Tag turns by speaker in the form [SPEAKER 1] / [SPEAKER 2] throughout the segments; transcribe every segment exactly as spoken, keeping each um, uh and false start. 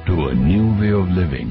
[SPEAKER 1] to a new way of living.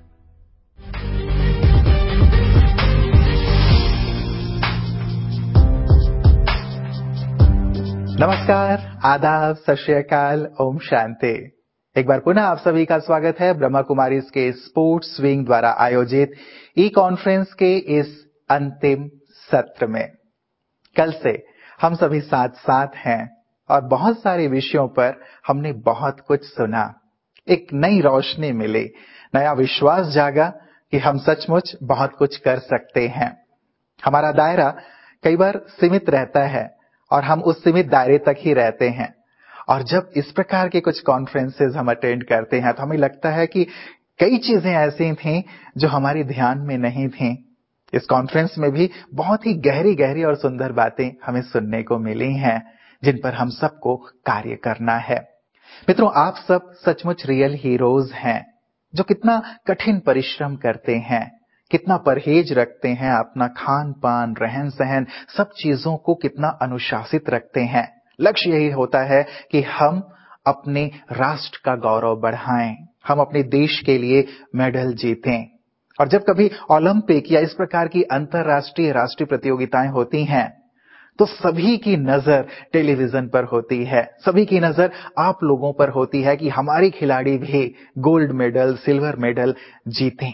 [SPEAKER 2] नमस्कार, आदाब, सत श्री अकाल, ओम शांति। एक बार पुनः आप सभी का स्वागत है ब्रह्मा कुमारीज के स्पोर्ट्स विंग द्वारा आयोजित ई कॉन्फ्रेंस के इस अंतिम सत्र में। कल से हम सभी साथ साथ हैं और बहुत सारे विषयों पर हमने बहुत कुछ सुना। एक नई रोशनी मिली, नया विश्वास जागा कि हम सचमुच बहुत कुछ कर सकते हैं। हमारा दायरा कई बार सीमित रहता है और हम उस सीमित दायरे तक ही रहते हैं। और जब इस प्रकार के कुछ कॉन्फ्रेंसेस हम अटेंड करते हैं तो हमें लगता है कि कई चीजें ऐसी थीं जो हमारे ध्यान में नहीं थीं। इस कॉन्फ्रेंस में भी बहुत ही गहरी गहरी और सुंदर बातें हमें सुनने को मिली हैं, जिन पर हम सबको कार्य करना है। मित्रों, आप सब सचमुच रियल हीरोज हैं, जो कितना कठिन परिश्रम करते हैं, कितना परहेज रखते हैं, अपना खान पान, रहन सहन, सब चीजों को कितना अनुशासित रखते हैं। लक्ष्य यही होता है कि हम अपने राष्ट्र का गौरव बढ़ाएं, हम अपने देश के लिए मेडल जीतें। और जब कभी ओलंपिक या इस प्रकार की अंतर्राष्ट्रीय राष्ट्रीय प्रतियोगिताएं होती हैं तो सभी की नजर टेलीविजन पर होती है, सभी की नजर आप लोगों पर होती है कि हमारे खिलाड़ी भी गोल्ड मेडल, सिल्वर मेडल जीतें।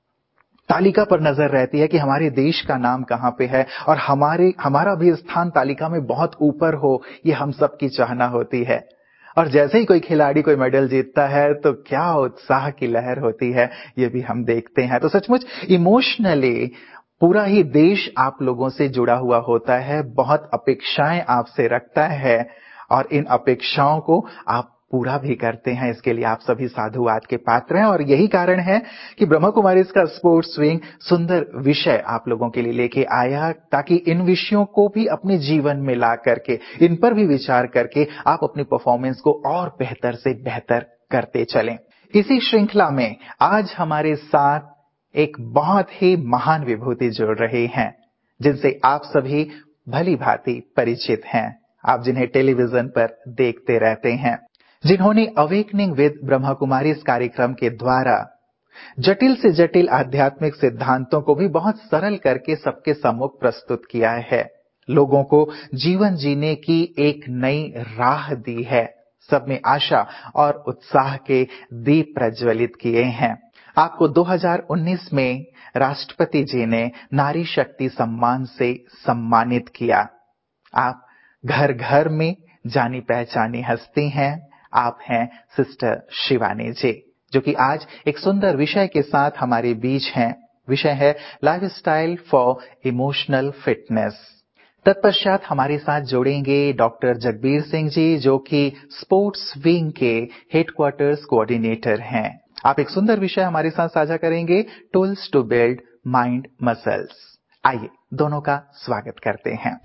[SPEAKER 2] तालिका पर नजर रहती है कि हमारे देश का नाम कहां पे है और हमारे हमारा भी स्थान तालिका में बहुत ऊपर हो, ये हम सब की चाहना होती है। और जैसे ही कोई खिलाड़ी कोई मेडल जीतता है तो क्या उत्साह की लहर होती है, ये भी हम देखते हैं। तो सचमुच इमोशनली पूरा ही देश आप लोगों से जुड़ा हुआ होता है, बहुत अपेक्षाएं आपसे रखता है और इन अपेक्षाओं को आप पूरा भी करते हैं। इसके लिए आप सभी साधुवाद के पात्र हैं और यही कारण है कि ब्रह्मा कुमारीज का स्पोर्ट्स विंग सुंदर विषय आप लोगों के लिए लेके आया, ताकि इन विषयों को भी अपने जीवन में ला करके, इन पर भी विचार करके आप अपनी परफॉर्मेंस को और बेहतर से बेहतर करते चलें। इसी श्रृंखला में आज हमारे साथ एक बहुत ही महान विभूति जुड़ रहे हैं, जिनसे आप सभी भली भांति परिचित हैं, आप जिन्हें टेलीविजन पर देखते रहते हैं, जिन्होंने अवेकनिंग विद ब्रह्मा कुमारीज कार्यक्रम के द्वारा जटिल से जटिल आध्यात्मिक सिद्धांतों को भी बहुत सरल करके सबके सम्मुख प्रस्तुत किया है, लोगों को जीवन जीने की एक नई राह दी है, सब में आशा और उत्साह के दीप प्रज्वलित किए हैं। आपको दो हज़ार उन्नीस में राष्ट्रपति जी ने नारी शक्ति सम्मान से सम्मानित किया। आप घर घर में जानी पहचानी हस्ती हैं, आप हैं सिस्टर शिवानी जी, जो कि आज एक सुंदर विषय के साथ हमारे बीच हैं। विषय है लाइफस्टाइल फॉर इमोशनल फिटनेस। तत्पश्चात हमारे साथ जोड़ेंगे डॉक्टर जगबीर सिंह जी, जो कि स्पोर्ट्स विंग के हेडक्वार्टर्स कोऑर्डिनेटर हैं। आप एक सुंदर विषय हमारे साथ साझा करेंगे, tools to build mind muscles. आइए दोनों का स्वागत करते हैं।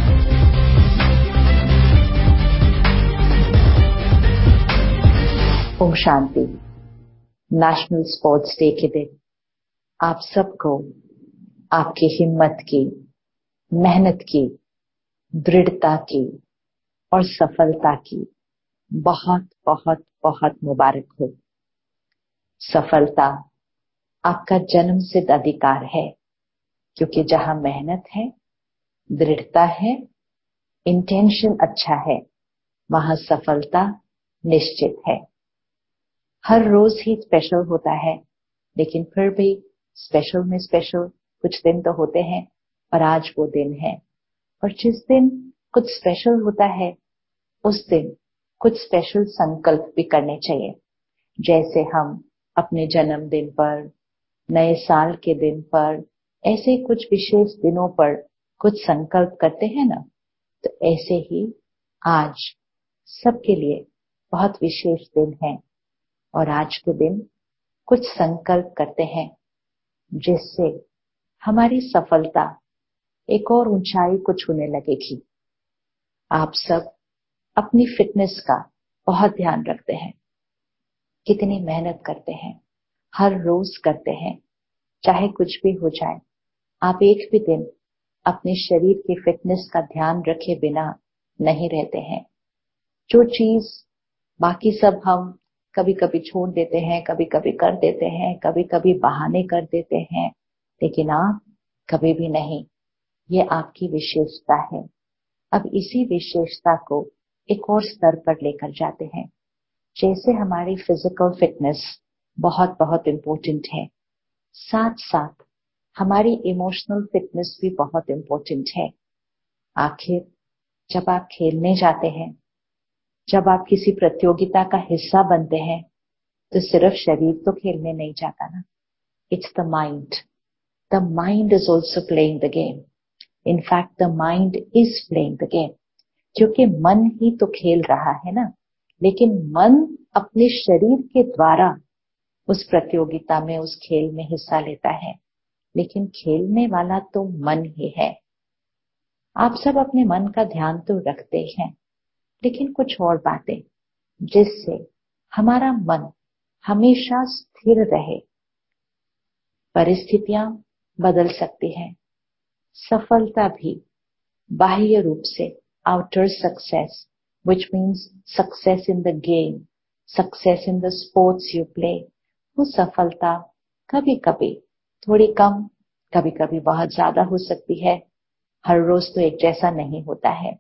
[SPEAKER 3] ओम शांति। नेशनल स्पोर्ट्स डे के दिन आप सबको आपकी हिम्मत की, मेहनत की, दृढ़ता की और सफलता की बहुत बहुत बहुत मुबारक हो। सफलता आपका जन्म सिद्ध अधिकार है, क्योंकि जहां मेहनत है, दृढ़ता है, इंटेंशन अच्छा है, वहां सफलता निश्चित है। हर रोज ही स्पेशल होता है, लेकिन फिर भी स्पेशल में स्पेशल कुछ दिन तो होते हैं और आज वो दिन है। और जिस दिन कुछ स्पेशल होता है उस दिन कुछ स्पेशल संकल्प भी करने चाहिए। जैसे हम अपने जन्मदिन पर, नए साल के दिन पर, ऐसे कुछ विशेष दिनों पर कुछ संकल्प करते हैं ना, तो ऐसे ही आज सबके लिए बहुत विशेष दिन है और आज के दिन कुछ संकल्प करते हैं जिससे हमारी सफलता एक और ऊंचाई को छूने लगेगी। आप सब अपनी फिटनेस का बहुत ध्यान रखते हैं, कितनी मेहनत करते हैं, हर रोज करते हैं, चाहे कुछ भी हो जाए। आप एक भी दिन अपने शरीर की फिटनेस का ध्यान रखे बिना नहीं रहते हैं। जो चीज बाकी सब हम कभी कभी छोड़ देते हैं, कभी कभी कर देते हैं, कभी कभी बहाने कर देते हैं, लेकिन आप कभी भी नहीं। ये आपकी विशेषता है। अब इसी विशेषता को एक और स्तर पर लेकर जाते हैं। जैसे हमारी फिजिकल फिटनेस बहुत बहुत इम्पोर्टेंट है, साथ साथ हमारी इमोशनल फिटनेस भी बहुत इम्पोर्टेंट है। आखिर जब आप खेलने जाते हैं, जब आप किसी प्रतियोगिता का हिस्सा बनते हैं, तो सिर्फ शरीर तो खेलने नहीं जाता ना, it's the mind. The mind is also playing the game. In fact the mind is playing the game, क्योंकि मन ही तो खेल रहा है ना। लेकिन मन अपने शरीर के द्वारा उस प्रतियोगिता में, उस खेल में हिस्सा लेता है, लेकिन खेलने वाला तो मन ही है। आप सब अपने मन का ध्यान तो रखते हैं, लेकिन कुछ और बातें जिससे हमारा मन हमेशा स्थिर रहे। परिस्थितियां बदल सकती हैं, सफलता भी बाह्य रूप से, outer success, which means success in the game, success in the sports you play, वो सफलता कभी कभी थोड़ी कम, कभी कभी बहुत ज्यादा हो सकती है। हर रोज तो एक जैसा नहीं होता है।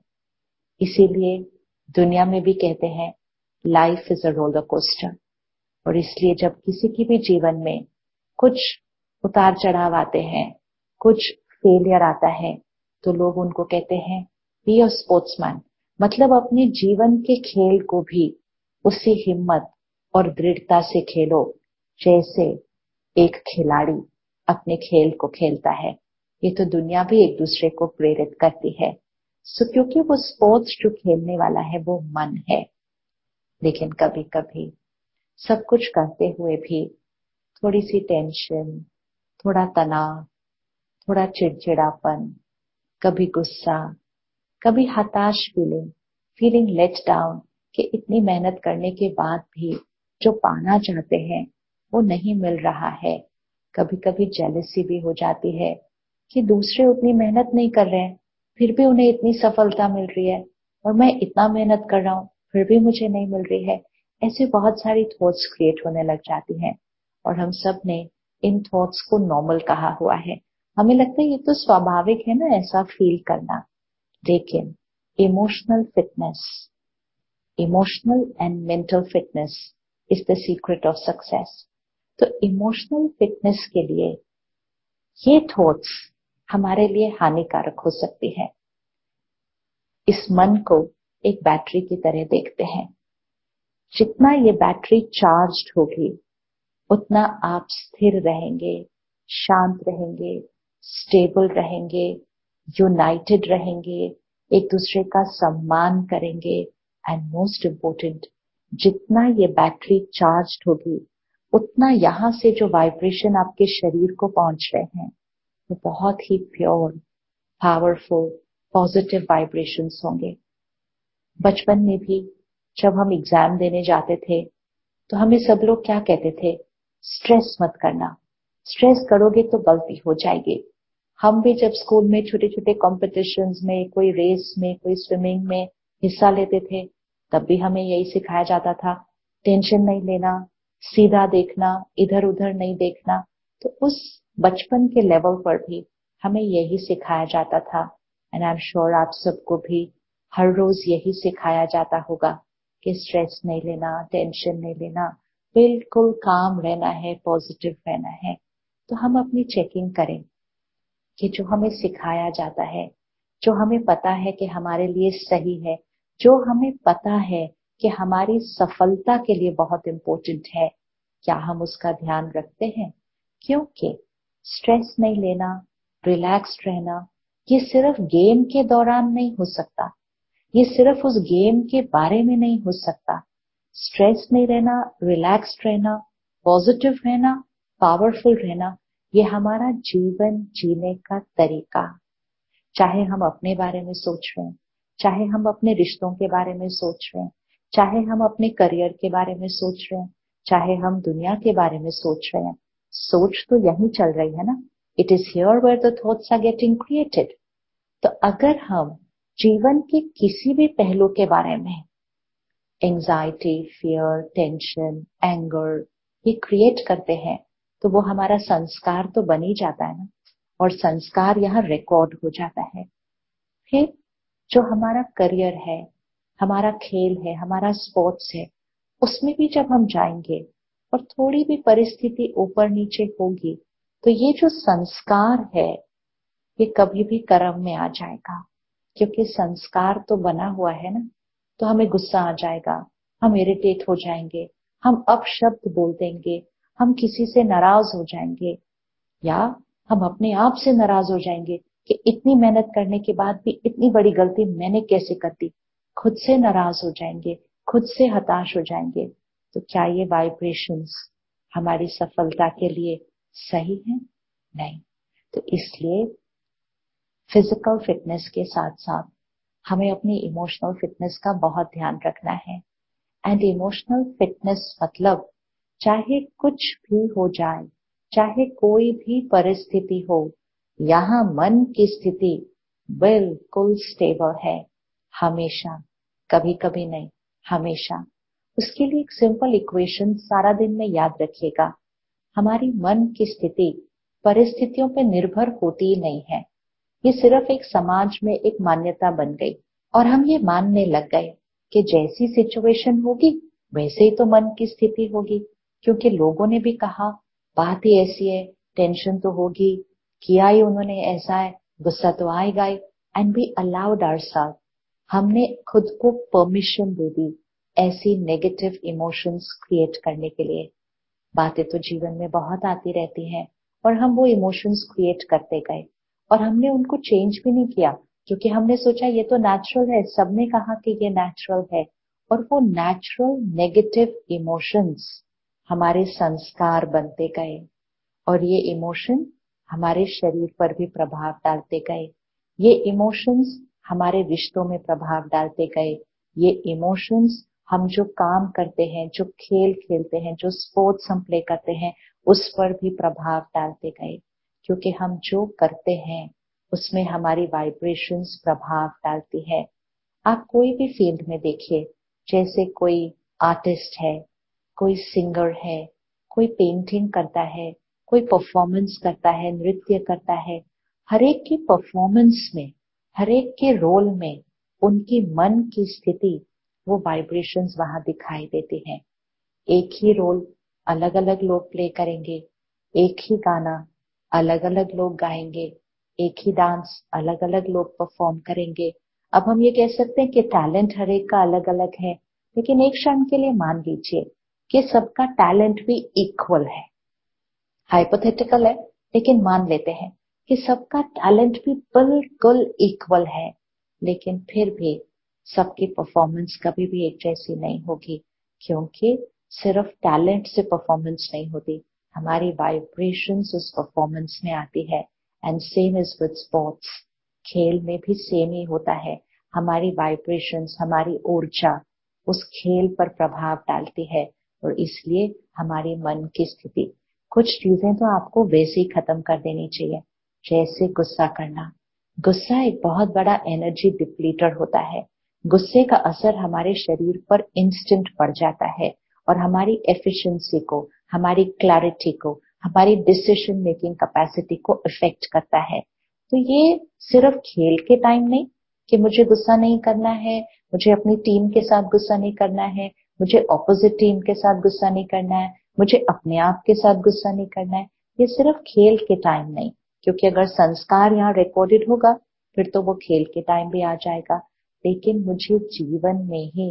[SPEAKER 3] इसीलिए दुनिया में भी कहते हैं life is a roller coaster. और इसलिए जब किसी की भी जीवन में कुछ उतार चढ़ाव आते हैं, कुछ फेलियर आता है, तो लोग उनको कहते हैं बी अ स्पोर्ट्समैन, मतलब अपने जीवन के खेल को भी उसी हिम्मत और दृढ़ता से खेलो जैसे एक खिलाड़ी अपने खेल को खेलता है। ये तो दुनिया भी एक दूसरे को प्रेरित करती है। सो क्योंकि वो स्पोर्ट्स जो खेलने वाला है वो मन है। लेकिन कभी कभी सब कुछ करते हुए भी थोड़ी सी टेंशन, थोड़ा तनाव, थोड़ा चिड़चिड़ापन, कभी गुस्सा, कभी हताश फीलिंग, फीलिंग लेट डाउन कि इतनी मेहनत करने के बाद भी जो पाना चाहते हैं वो नहीं मिल रहा है। कभी कभी जेलसी भी हो जाती है कि दूसरे उतनी मेहनत नहीं कर रहे हैं, फिर भी उन्हें इतनी सफलता मिल रही है, और मैं इतना मेहनत कर रहा हूँ फिर भी मुझे नहीं मिल रही है। ऐसे बहुत सारी थॉट्स क्रिएट होने लग जाती हैं, और हम सब ने इन थॉट्स को नॉर्मल कहा हुआ है। हमें लगता है ये तो स्वाभाविक है ना ऐसा फील करना। लेकिन emotional fitness, emotional and mental fitness is the secret of success. तो इमोशनल फिटनेस के लिए ये थॉट्स हमारे लिए हानिकारक हो सकती है। इस मन को एक बैटरी की तरह देखते हैं। जितना ये बैटरी चार्ज्ड होगी उतना आप स्थिर रहेंगे, शांत रहेंगे, स्टेबल रहेंगे, यूनाइटेड रहेंगे, एक दूसरे का सम्मान करेंगे, एंड मोस्ट इम्पोर्टेंट, जितना ये बैटरी चार्ज्ड होगी उतना यहाँ से जो वाइब्रेशन आपके शरीर को पहुंच रहे हैं वो बहुत ही प्योर, पावरफुल, पॉजिटिव वाइब्रेशंस होंगे। बचपन में भी जब हम एग्जाम देने जाते थे तो हमें सब लोग क्या कहते थे, स्ट्रेस मत करना, स्ट्रेस करोगे तो गलती हो जाएगी। हम भी जब स्कूल में छोटे छोटे कॉम्पिटिशन्स में, कोई रेस में, कोई स्विमिंग में हिस्सा लेते थे, तब भी हमें यही सिखाया जाता था, टेंशन नहीं लेना, सीधा देखना, इधर उधर नहीं देखना। तो उस बचपन के लेवल पर भी हमें यही सिखाया जाता था। एंड आई एम श्योर आप सबको भी हर रोज यही सिखाया जाता होगा कि स्ट्रेस नहीं लेना, टेंशन नहीं लेना, बिल्कुल काम रहना है, पॉजिटिव रहना है। तो हम अपनी चेकिंग करें कि जो हमें सिखाया जाता है, जो हमें पता है कि हमारे लिए सही है, जो हमें पता है कि हमारी सफलता के लिए बहुत इम्पोर्टेंट है, क्या हम उसका ध्यान रखते हैं? क्योंकि स्ट्रेस नहीं लेना, रिलैक्स्ड रहना, ये सिर्फ गेम के दौरान नहीं हो सकता, ये सिर्फ उस गेम के बारे में नहीं हो सकता। स्ट्रेस नहीं रहना, रिलैक्स्ड रहना, पॉजिटिव रहना, पावरफुल रहना, ये हमारा जीवन जीने का तरीका। चाहे हम अपने बारे में सोच रहे हैं, चाहे हम अपने रिश्तों के बारे में सोच रहे हैं, चाहे हम अपने करियर के बारे में सोच रहे हैं, चाहे हम दुनिया के बारे में सोच रहे हैं, सोच तो यही चल रही है ना। It is here where the thoughts are getting created. तो अगर हम जीवन के किसी भी पहलू के बारे में एंजाइटी, फियर, टेंशन, एंगर ये क्रिएट करते हैं, तो वो हमारा संस्कार तो बन ही जाता है ना, और संस्कार यहाँ रिकॉर्ड हो जाता है। फिर जो हमारा करियर है, हमारा खेल है, हमारा स्पोर्ट्स है, उसमें भी जब हम जाएंगे और थोड़ी भी परिस्थिति ऊपर नीचे होगी, तो ये जो संस्कार है ये कभी भी कर्म में आ जाएगा, क्योंकि संस्कार तो बना हुआ है ना। तो हमें गुस्सा आ जाएगा, हम इरिटेट हो जाएंगे, हम अपशब्द बोल देंगे, हम किसी से नाराज हो जाएंगे, या हम अपने आप से नाराज हो जाएंगे कि इतनी मेहनत करने के बाद भी इतनी बड़ी गलती मैंने कैसे कर दी। खुद से नाराज हो जाएंगे, खुद से हताश हो जाएंगे। तो क्या ये वाइब्रेशंस हमारी सफलता के लिए सही है? नहीं। तो इसलिए फिजिकल फिटनेस के साथ साथ हमें अपनी इमोशनल फिटनेस का बहुत ध्यान रखना है। एंड इमोशनल फिटनेस मतलब चाहे कुछ भी हो जाए, चाहे कोई भी परिस्थिति हो, यहाँ मन की स्थिति बिल्कुल स्टेबल है हमेशा, कभी कभी नहीं, हमेशा। उसके लिए एक सिंपल इक्वेशन सारा दिन में याद रखिएगा। हमारी मन की स्थिति परिस्थितियों पर निर्भर होती ही नहीं है। ये सिर्फ एक समाज में एक मान्यता बन गई और हम ये मानने लग गए कि जैसी सिचुएशन होगी वैसे ही तो मन की स्थिति होगी, क्योंकि लोगों ने भी कहा बात ही ऐसी है, टेंशन तो होगी, किया ही उन्होंने ऐसा है, गुस्सा तो आएगा ही। एंड वी अलाउड आवरसेल्फ, हमने खुद को परमिशन दे दी ऐसी नेगेटिव इमोशंस क्रिएट करने के लिए। बातें तो जीवन में बहुत आती रहती हैं और हम वो इमोशंस क्रिएट करते गए और हमने उनको चेंज भी नहीं किया, क्योंकि हमने सोचा ये तो नेचुरल है, सबने कहा कि ये नेचुरल है। और वो नेचुरल नेगेटिव इमोशंस हमारे संस्कार बनते गए और ये इमोशन हमारे शरीर पर भी प्रभाव डालते गए। ये इमोशंस हमारे रिश्तों में प्रभाव डालते गए। ये इमोशंस हम जो काम करते हैं, जो खेल खेलते हैं, जो स्पोर्ट्स हम प्ले करते हैं, उस पर भी प्रभाव डालते गए, क्योंकि हम जो करते हैं उसमें हमारी वाइब्रेशंस प्रभाव डालती है। आप कोई भी फील्ड में देखिए, जैसे कोई आर्टिस्ट है, कोई सिंगर है, कोई पेंटिंग करता है, कोई परफॉर्मेंस करता है, नृत्य करता है, हर एक की परफॉर्मेंस में, हर एक के रोल में उनकी मन की स्थिति, वो वाइब्रेशंस वहां दिखाई देती हैं। एक ही रोल अलग अलग लोग प्ले करेंगे, एक ही गाना अलग अलग लोग गाएंगे, एक ही डांस अलग अलग लोग परफॉर्म करेंगे। अब हम ये कह सकते हैं कि टैलेंट हर एक का अलग अलग है, लेकिन एक क्षण के लिए मान लीजिए कि सबका टैलेंट भी इक्वल है। हाइपोथेटिकल है, लेकिन मान लेते हैं कि सबका टैलेंट भी बिल्कुल इक्वल है, लेकिन फिर भी सबकी परफॉर्मेंस कभी भी एक जैसी नहीं होगी, क्योंकि सिर्फ टैलेंट से परफॉर्मेंस नहीं होती, हमारी वाइब्रेशंस उस परफॉर्मेंस में आती है। And same is with sports, खेल में भी सेम ही होता है। हमारी वाइब्रेशंस, हमारी ऊर्जा उस खेल पर प्रभाव डालती है और इसलिए हमारी मन की स्थिति। कुछ चीजें तो आपको वैसे ही खत्म कर देनी चाहिए, जैसे गुस्सा करना। गुस्सा एक बहुत बड़ा एनर्जी डिप्लीटर होता है। गुस्से का असर हमारे शरीर पर इंस्टेंट पड़ जाता है और हमारी एफिशिएंसी को, हमारी क्लैरिटी को, हमारी डिसीजन मेकिंग कैपेसिटी को इफेक्ट करता है। तो ये सिर्फ खेल के टाइम नहीं कि मुझे गुस्सा नहीं करना है, मुझे अपनी टीम के साथ गुस्सा नहीं करना है, मुझे ऑपोजिट टीम के साथ गुस्सा नहीं करना है, मुझे अपने आप के साथ गुस्सा नहीं करना है। ये सिर्फ खेल के टाइम नहीं, क्योंकि अगर संस्कार यहाँ रिकॉर्डेड होगा फिर तो वो खेल के टाइम भी आ जाएगा। लेकिन मुझे जीवन में ही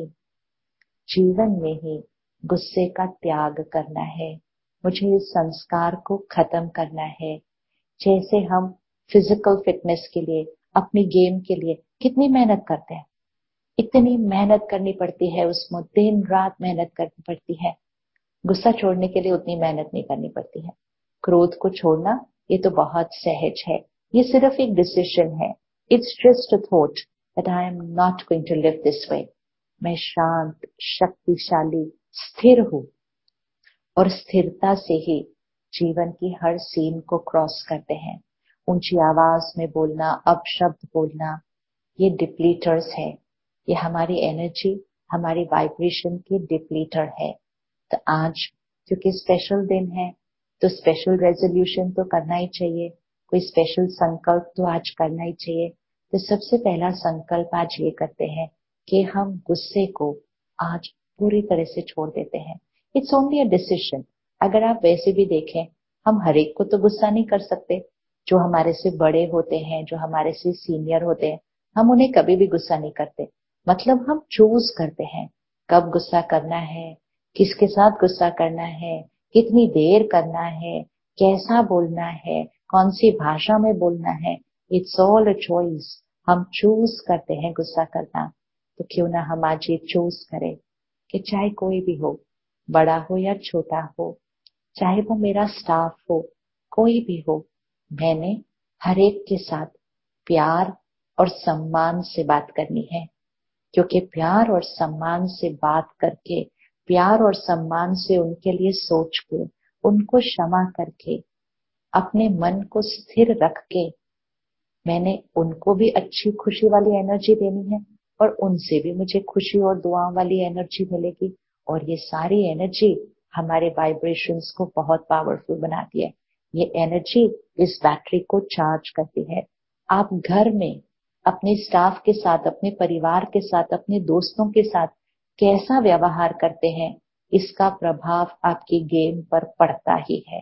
[SPEAKER 3] जीवन में ही गुस्से का त्याग करना है, मुझे इस संस्कार को खत्म करना है। जैसे हम फिजिकल फिटनेस के लिए, अपनी गेम के लिए कितनी मेहनत करते हैं, इतनी मेहनत करनी पड़ती है, उसमें दिन रात मेहनत करनी पड़ती है। गुस्सा छोड़ने के लिए उतनी मेहनत नहीं करनी पड़ती है। क्रोध को छोड़ना ये तो बहुत सहज है, ये सिर्फ एक डिसीजन है। It's just a thought that I am not going to live this way. मैं शांत, शक्तिशाली, स्थिर हूं और स्थिरता से ही जीवन की हर सीन को क्रॉस करते हैं। ऊंची आवाज में बोलना, अपशब्द बोलना, ये डिप्लीटर्स है, ये हमारी एनर्जी हमारी वाइब्रेशन के डिप्लीटर है। तो आज क्योंकि स्पेशल दिन है तो स्पेशल रेजोल्यूशन तो करना ही चाहिए, कोई स्पेशल संकल्प तो आज करना ही चाहिए। तो सबसे पहला संकल्प आज ये करते हैं कि हम गुस्से को आज पूरी तरह से छोड़ देते हैं। It's only a decision. अगर आप वैसे भी देखें, हम हर एक को तो गुस्सा नहीं कर सकते। जो हमारे से बड़े होते हैं, जो हमारे से सीनियर होते हैं, हम उन्हें कभी भी गुस्सा नहीं करते। मतलब हम चूज करते हैं कब गुस्सा करना है, किसके साथ गुस्सा करना है, कितनी देर करना है, कैसा बोलना है, कौन सी भाषा में बोलना है। It's all a choice. हम चूज करते हैं गुस्सा करना। तो क्यों ना हम आज ये चूज करें कि चाहे कोई भी हो, बड़ा हो या छोटा हो, चाहे वो मेरा स्टाफ हो, कोई भी हो, मैंने हर एक के साथ प्यार और सम्मान से बात करनी है। क्योंकि प्यार और सम्मान से बात करके, प्यार और सम्मान से उनके लिए सोच के, उनको क्षमा करके, अपने मन को स्थिर रख के, मैंने उनको भी अच्छी खुशी वाली एनर्जी देनी है और उनसे भी मुझे खुशी और दुआओं वाली एनर्जी मिलेगी। और ये सारी एनर्जी हमारे वाइब्रेशंस को बहुत पावरफुल बनाती है। ये एनर्जी इस बैटरी को चार्ज करती है। आप घर में अपने स्टाफ के साथ, अपने परिवार के साथ, अपने दोस्तों के साथ कैसा व्यवहार करते हैं, इसका प्रभाव आपकी गेम पर पड़ता ही है,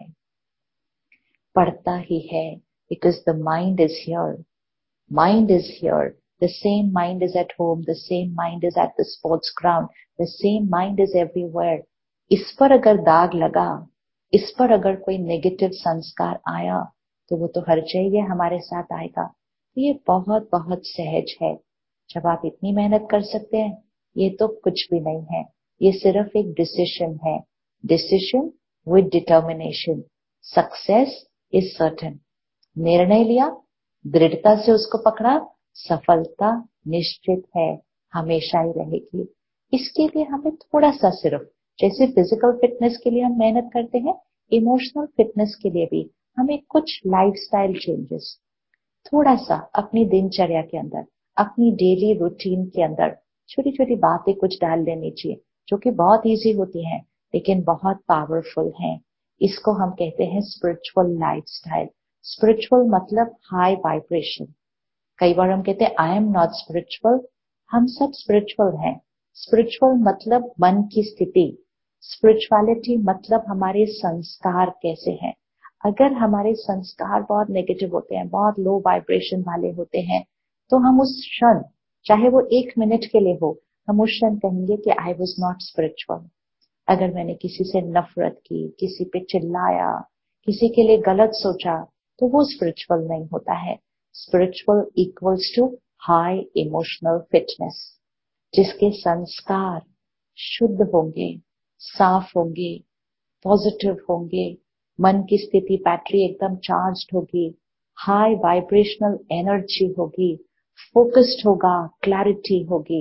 [SPEAKER 3] पड़ता ही है। Because the mind is here. Mind is here. The same mind is at home. The same mind is at the sports ground. The same mind is everywhere. इस पर अगर दाग लगा, इस पर अगर कोई नेगेटिव संस्कार आया, तो वो तो हर जगह हमारे साथ आएगा। ये बहुत बहुत सहज है। जब आप इतनी मेहनत कर सकते हैं, ये तो कुछ भी नहीं है। ये सिर्फ एक डिसीजन है। Decision with determination. Success is certain. निर्णय लिया, दृढ़ता से उसको पकड़ा, सफलता निश्चित है, हमेशा ही रहेगी। इसके लिए हमें थोड़ा सा, सिर्फ जैसे फिजिकल फिटनेस के लिए हम मेहनत करते हैं, इमोशनल फिटनेस के लिए भी हमें कुछ लाइफस्टाइल चेंजेस, थोड़ा सा अपनी दिनचर्या के अंदर, अपनी डेली रूटीन के अंदर छोटी छोटी बातें कुछ डाल लेनी चाहिए, जो कि बहुत इजी होती हैं लेकिन बहुत पावरफुल हैं। इसको हम कहते हैं स्पिरिचुअल लाइफस्टाइल। स्पिरिचुअल मतलब हाई वाइब्रेशन। कई बार हम कहते हैं आई एम नॉट स्पिरिचुअल। हम सब स्पिरिचुअल हैं। स्पिरिचुअल मतलब मन की स्थिति। स्पिरिचुअलिटी मतलब हमारे संस्कार कैसे हैं। अगर हमारे संस्कार बहुत नेगेटिव होते हैं, बहुत लो वाइब्रेशन वाले होते हैं, तो हम उस क्षण, चाहे वो एक मिनट के लिए हो, हम उस क्षण कहेंगे कि आई वॉज नॉट स्पिरिचुअल। अगर मैंने किसी से नफरत की, किसी पे चिल्लाया, किसी के लिए गलत सोचा, तो वो स्पिरिचुअल नहीं होता है। Spiritual equals to high emotional fitness, जिसके संस्कार शुद्ध होंगे, साफ होंगे, पॉजिटिव होंगे, मन की स्थिति, बैटरी एकदम चार्ज्ड होगी, हाई वाइब्रेशनल एनर्जी होगी, फोकस्ड होगा, क्लैरिटी होगी,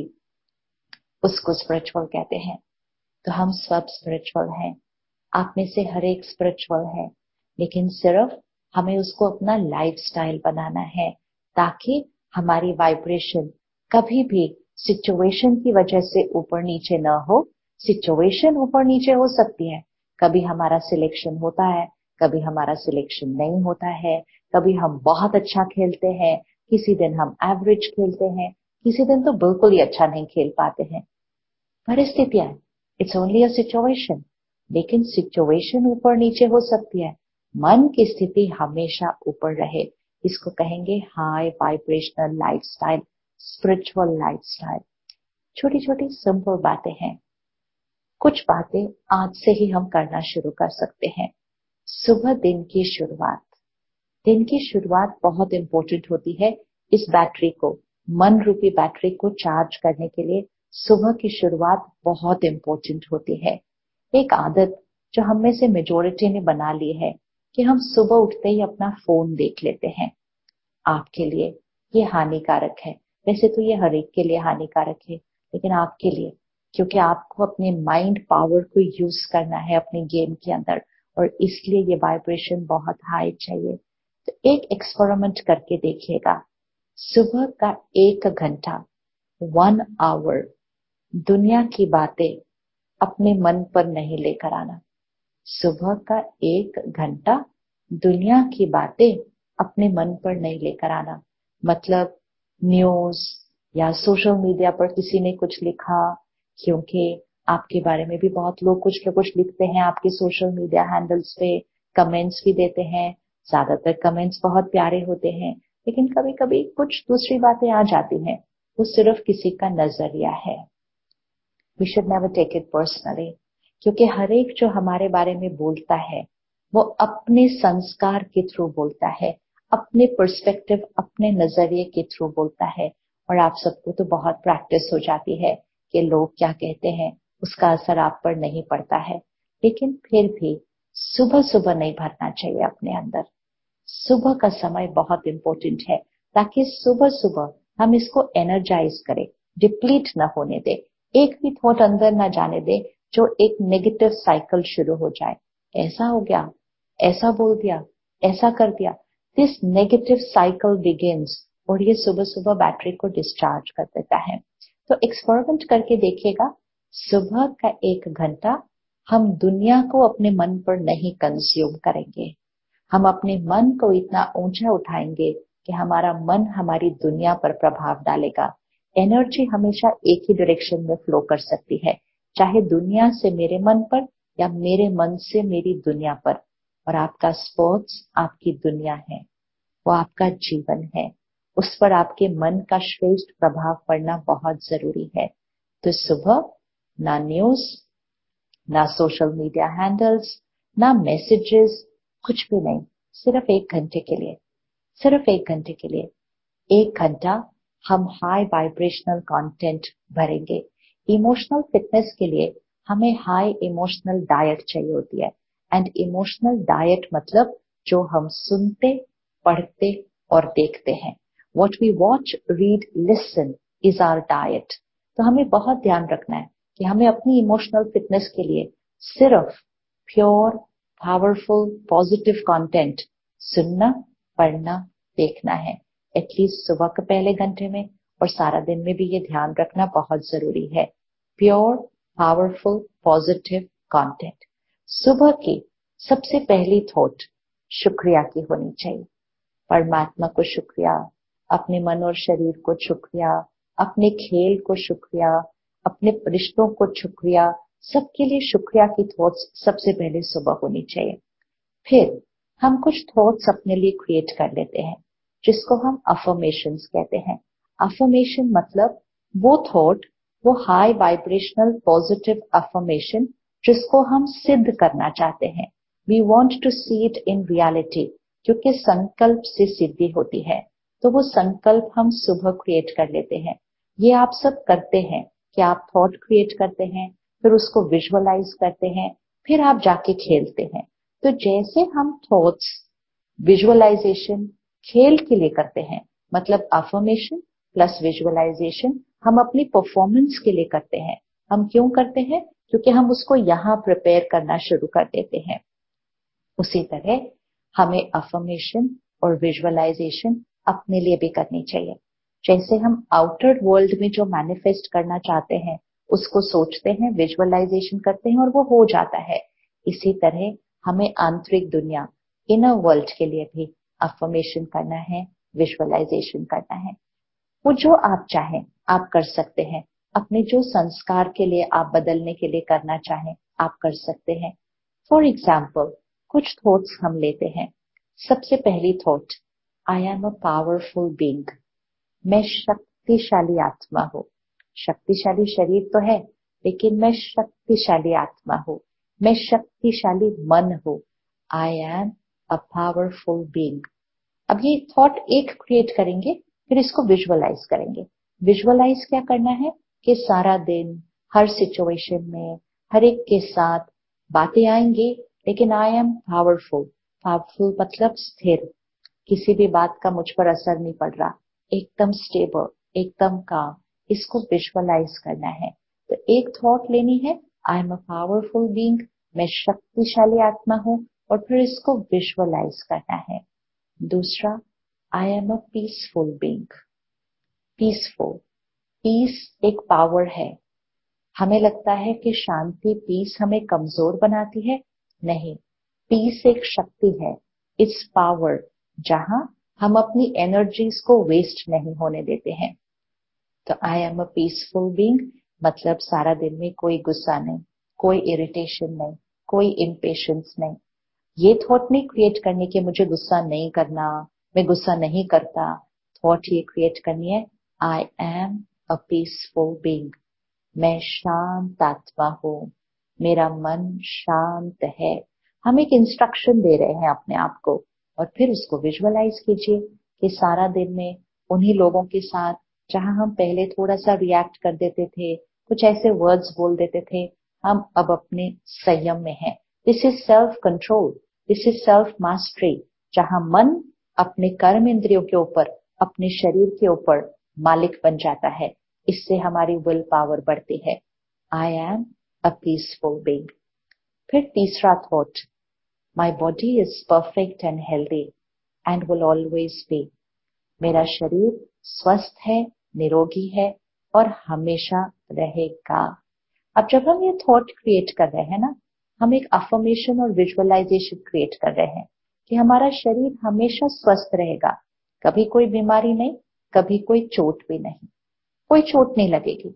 [SPEAKER 3] उसको स्पिरिचुअल कहते हैं। तो हम सब स्पिरिचुअल हैं। आप में से हर एक स्पिरिचुअल है, लेकिन सिर्फ हमें उसको अपना लाइफस्टाइल बनाना है, ताकि हमारी वाइब्रेशन कभी भी सिचुएशन की वजह से ऊपर नीचे न हो। सिचुएशन ऊपर नीचे हो सकती है, कभी हमारा सिलेक्शन होता है, कभी हमारा सिलेक्शन नहीं होता है, कभी हम बहुत अच्छा खेलते हैं, किसी दिन हम एवरेज खेलते हैं, किसी दिन तो बिल्कुल ही अच्छा नहीं खेल पाते हैं। परिस्थितियां, इट्स ओनली अ सिचुएशन। लेकिन सिचुएशन ऊपर नीचे हो सकती है, मन की स्थिति हमेशा ऊपर रहे। इसको कहेंगे high vibrational lifestyle, spiritual lifestyle. छोटी छोटी सिंपल बातें हैं। कुछ बातें आज से ही हम करना शुरू कर सकते हैं। सुबह दिन की शुरुआत, दिन की शुरुआत बहुत इंपॉर्टेंट होती है। इस बैटरी को, मन रूपी बैटरी को चार्ज करने के लिए सुबह की शुरुआत बहुत इंपॉर्टेंट होती है। एक आदत जो हम में से मेजोरिटी ने बना ली है कि हम सुबह उठते ही अपना फोन देख लेते हैं। आपके लिए ये हानिकारक है। वैसे तो ये हर एक के लिए हानिकारक है, लेकिन आपके लिए, क्योंकि आपको अपने माइंड पावर को यूज करना है अपने गेम के अंदर, और इसलिए ये वाइब्रेशन बहुत हाई चाहिए। तो एक एक्सपेरिमेंट करके देखिएगा। सुबह का एक घंटा, वन आवर, दुनिया की बातें अपने मन पर नहीं लेकर आना। सुबह का एक घंटा दुनिया की बातें अपने मन पर नहीं लेकर आना। मतलब न्यूज या सोशल मीडिया पर किसी ने कुछ लिखा, क्योंकि आपके बारे में भी बहुत लोग कुछ न कुछ लिखते हैं आपके सोशल मीडिया हैंडल्स पे, कमेंट्स भी देते हैं। ज्यादातर कमेंट्स बहुत प्यारे होते हैं, लेकिन कभी कभी कुछ दूसरी बातें आ जाती हैं। वो सिर्फ किसी का नजरिया है। We should never take it personally, क्योंकि हर एक जो हमारे बारे में बोलता है वो अपने संस्कार के थ्रू बोलता है, अपने पर्सपेक्टिव, अपने नजरिए के थ्रू बोलता है। और आप सबको तो बहुत प्रैक्टिस हो जाती है कि लोग क्या कहते हैं, उसका असर आप पर नहीं पड़ता है। लेकिन फिर भी सुबह सुबह नहीं भरना चाहिए अपने अंदर। सुबह का समय बहुत इंपॉर्टेंट है, ताकि सुबह सुबह हम इसको एनर्जाइज करें, डिप्लीट ना होने दे, एक भी थॉट अंदर ना जाने दे जो एक नेगेटिव साइकिल शुरू हो जाए। ऐसा हो गया, ऐसा बोल दिया, ऐसा कर दिया, दिस नेगेटिव साइकिल बिगिंस, और ये सुबह सुबह बैटरी को डिस्चार्ज कर देता है। तो एक्सपेरिमेंट करके देखिएगा, सुबह का एक घंटा हम दुनिया को अपने मन पर नहीं कंज्यूम करेंगे। हम अपने मन को इतना ऊंचा उठाएंगे कि हमारा मन हमारी दुनिया पर प्रभाव डालेगा। एनर्जी हमेशा एक ही डायरेक्शन में फ्लो कर सकती है, चाहे दुनिया से मेरे मन पर या मेरे मन से मेरी दुनिया पर। और आपका स्पोर्ट्स आपकी दुनिया है, वो आपका जीवन है, उस पर आपके मन का श्रेष्ठ प्रभाव पड़ना बहुत जरूरी है। तो सुबह ना न्यूज, ना सोशल मीडिया हैंडल्स, ना मैसेजेस, कुछ भी नहीं। सिर्फ एक घंटे के लिए, सिर्फ एक घंटे के लिए, एक घंटा हम हाई वाइब्रेशनल कंटेंट भरेंगे। इमोशनल फिटनेस के लिए हमें हाई इमोशनल डाइट चाहिए होती है। एंड इमोशनल डाइट मतलब जो हम सुनते, पढ़ते और देखते हैं। What we watch, read, listen is our diet. तो हमें बहुत ध्यान रखना है कि हमें अपनी इमोशनल फिटनेस के लिए सिर्फ प्योर, पावरफुल, पॉजिटिव कंटेंट सुनना, पढ़ना, देखना है, एटलीस्ट सुबह के पहले घंटे में। और सारा दिन में भी ये ध्यान रखना बहुत जरूरी है, प्योर, पावरफुल, पॉजिटिव कंटेंट। सुबह की सबसे पहली थॉट शुक्रिया की होनी चाहिए। परमात्मा को शुक्रिया, अपने मन और शरीर को शुक्रिया, अपने खेल को शुक्रिया, अपने रिश्तों को शुक्रिया, सबके लिए शुक्रिया की थॉट्स सबसे पहले सुबह होनी चाहिए। फिर हम कुछ थॉट्स अपने लिए क्रिएट कर लेते हैं, जिसको हम अफर्मेशंस कहते हैं। अफर्मेशन मतलब वो थॉट, वो हाई वाइब्रेशनल पॉजिटिव अफर्मेशन जिसको हम सिद्ध करना चाहते हैं। We want to see it in reality, क्योंकि संकल्प से सिद्धि होती है। तो वो संकल्प हम सुबह क्रिएट कर लेते हैं। ये आप सब करते हैं कि आप थॉट क्रिएट करते हैं, फिर उसको विजुअलाइज करते हैं, फिर आप जाके खेलते हैं। तो जैसे हम थॉट्स, विजुअलाइजेशन, खेल के लिए करते हैं, मतलब अफर्मेशन प्लस विजुअलाइजेशन हम अपनी परफॉर्मेंस के लिए करते हैं। हम क्यों करते हैं? क्योंकि हम उसको यहाँ प्रिपेयर करना शुरू कर देते हैं। उसी तरह हमें अफर्मेशन और विजुअलाइजेशन अपने लिए भी करनी चाहिए। जैसे हम आउटर वर्ल्ड में जो मैनिफेस्ट करना चाहते हैं उसको सोचते हैं, विजुअलाइजेशन करते हैं और वो हो जाता है। इसी तरह हमें आंतरिक दुनिया, इनर वर्ल्ड के लिए भी अफर्मेशन करना है, विजुअलाइजेशन करना है। वो जो आप चाहें आप कर सकते हैं। अपने जो संस्कार के लिए आप बदलने के लिए करना चाहें आप कर सकते हैं। फॉर एग्जाम्पल कुछ थॉट्स हम लेते हैं। सबसे पहली thought, I am a powerful being. मैं शक्तिशाली आत्मा हूं। शक्तिशाली शरीर तो है, लेकिन मैं शक्तिशाली आत्मा हूं, मैं शक्तिशाली मन हूं। I am a powerful being. अब ये थॉट एक क्रिएट करेंगे, फिर इसको विजुअलाइज करेंगे। विजुअलाइज क्या करना है कि सारा दिन, हर सिचुएशन में, हर एक के साथ बातें आएंगी, लेकिन आई एम पावरफुल। पावरफुल मतलब स्थिर, किसी भी बात का मुझ पर असर नहीं पड़ रहा, एकदम स्टेबल, एकदम काम। इसको विजुअलाइज करना है। तो एक थॉट लेनी है, I am a powerful being, मैं शक्तिशाली आत्मा हूं, और फिर इसको विजुअलाइज करना है। दूसरा, I am a peaceful being. Peaceful, peace एक पावर है। हमें लगता है कि शांति, पीस हमें कमजोर बनाती है। नहीं, पीस एक शक्ति है, इट्स पावर, जहां हम अपनी एनर्जीज को वेस्ट नहीं होने देते हैं। तो I am a peaceful being मतलब सारा दिन में कोई गुस्सा नहीं, कोई इरिटेशन नहीं, कोई इम्पेशंस नहीं। ये थॉट नहीं क्रिएट करनी कि मुझे गुस्सा नहीं करना, मैं गुस्सा नहीं करता। थॉट ये क्रिएट करनी है, I am a peaceful being, मैं शांत आत्मा हूं, मेरा मन शांत है। हम एक इंस्ट्रक्शन दे रहे हैं अपने आप को, और फिर उसको विजुअलाइज कीजिए कि सारा दिन में उन्हीं लोगों के साथ जहां हम पहले थोड़ा सा रिएक्ट कर देते थे, कुछ ऐसे वर्ड्स बोल देते थे, हम अब अपने संयम में हैं। This is self control, this is self mastery, जहां मन अपने कर्म इंद्रियों के ऊपर, अपने शरीर के ऊपर मालिक बन जाता है। इससे हमारी विल पावर बढ़ती है। I am a peaceful being. फिर तीसरा thought, my body is perfect and healthy and will always be. मेरा शरीर स्वस्थ है, निरोगी है और हमेशा रहेगा। अब जब हम ये थॉट क्रिएट कर रहे हैं ना, हम एक अफर्मेशन और विजुअलाइजेशन क्रिएट कर रहे हैं कि हमारा शरीर हमेशा स्वस्थ रहेगा, कभी कोई बीमारी नहीं, कभी कोई चोट भी नहीं, कोई चोट नहीं लगेगी।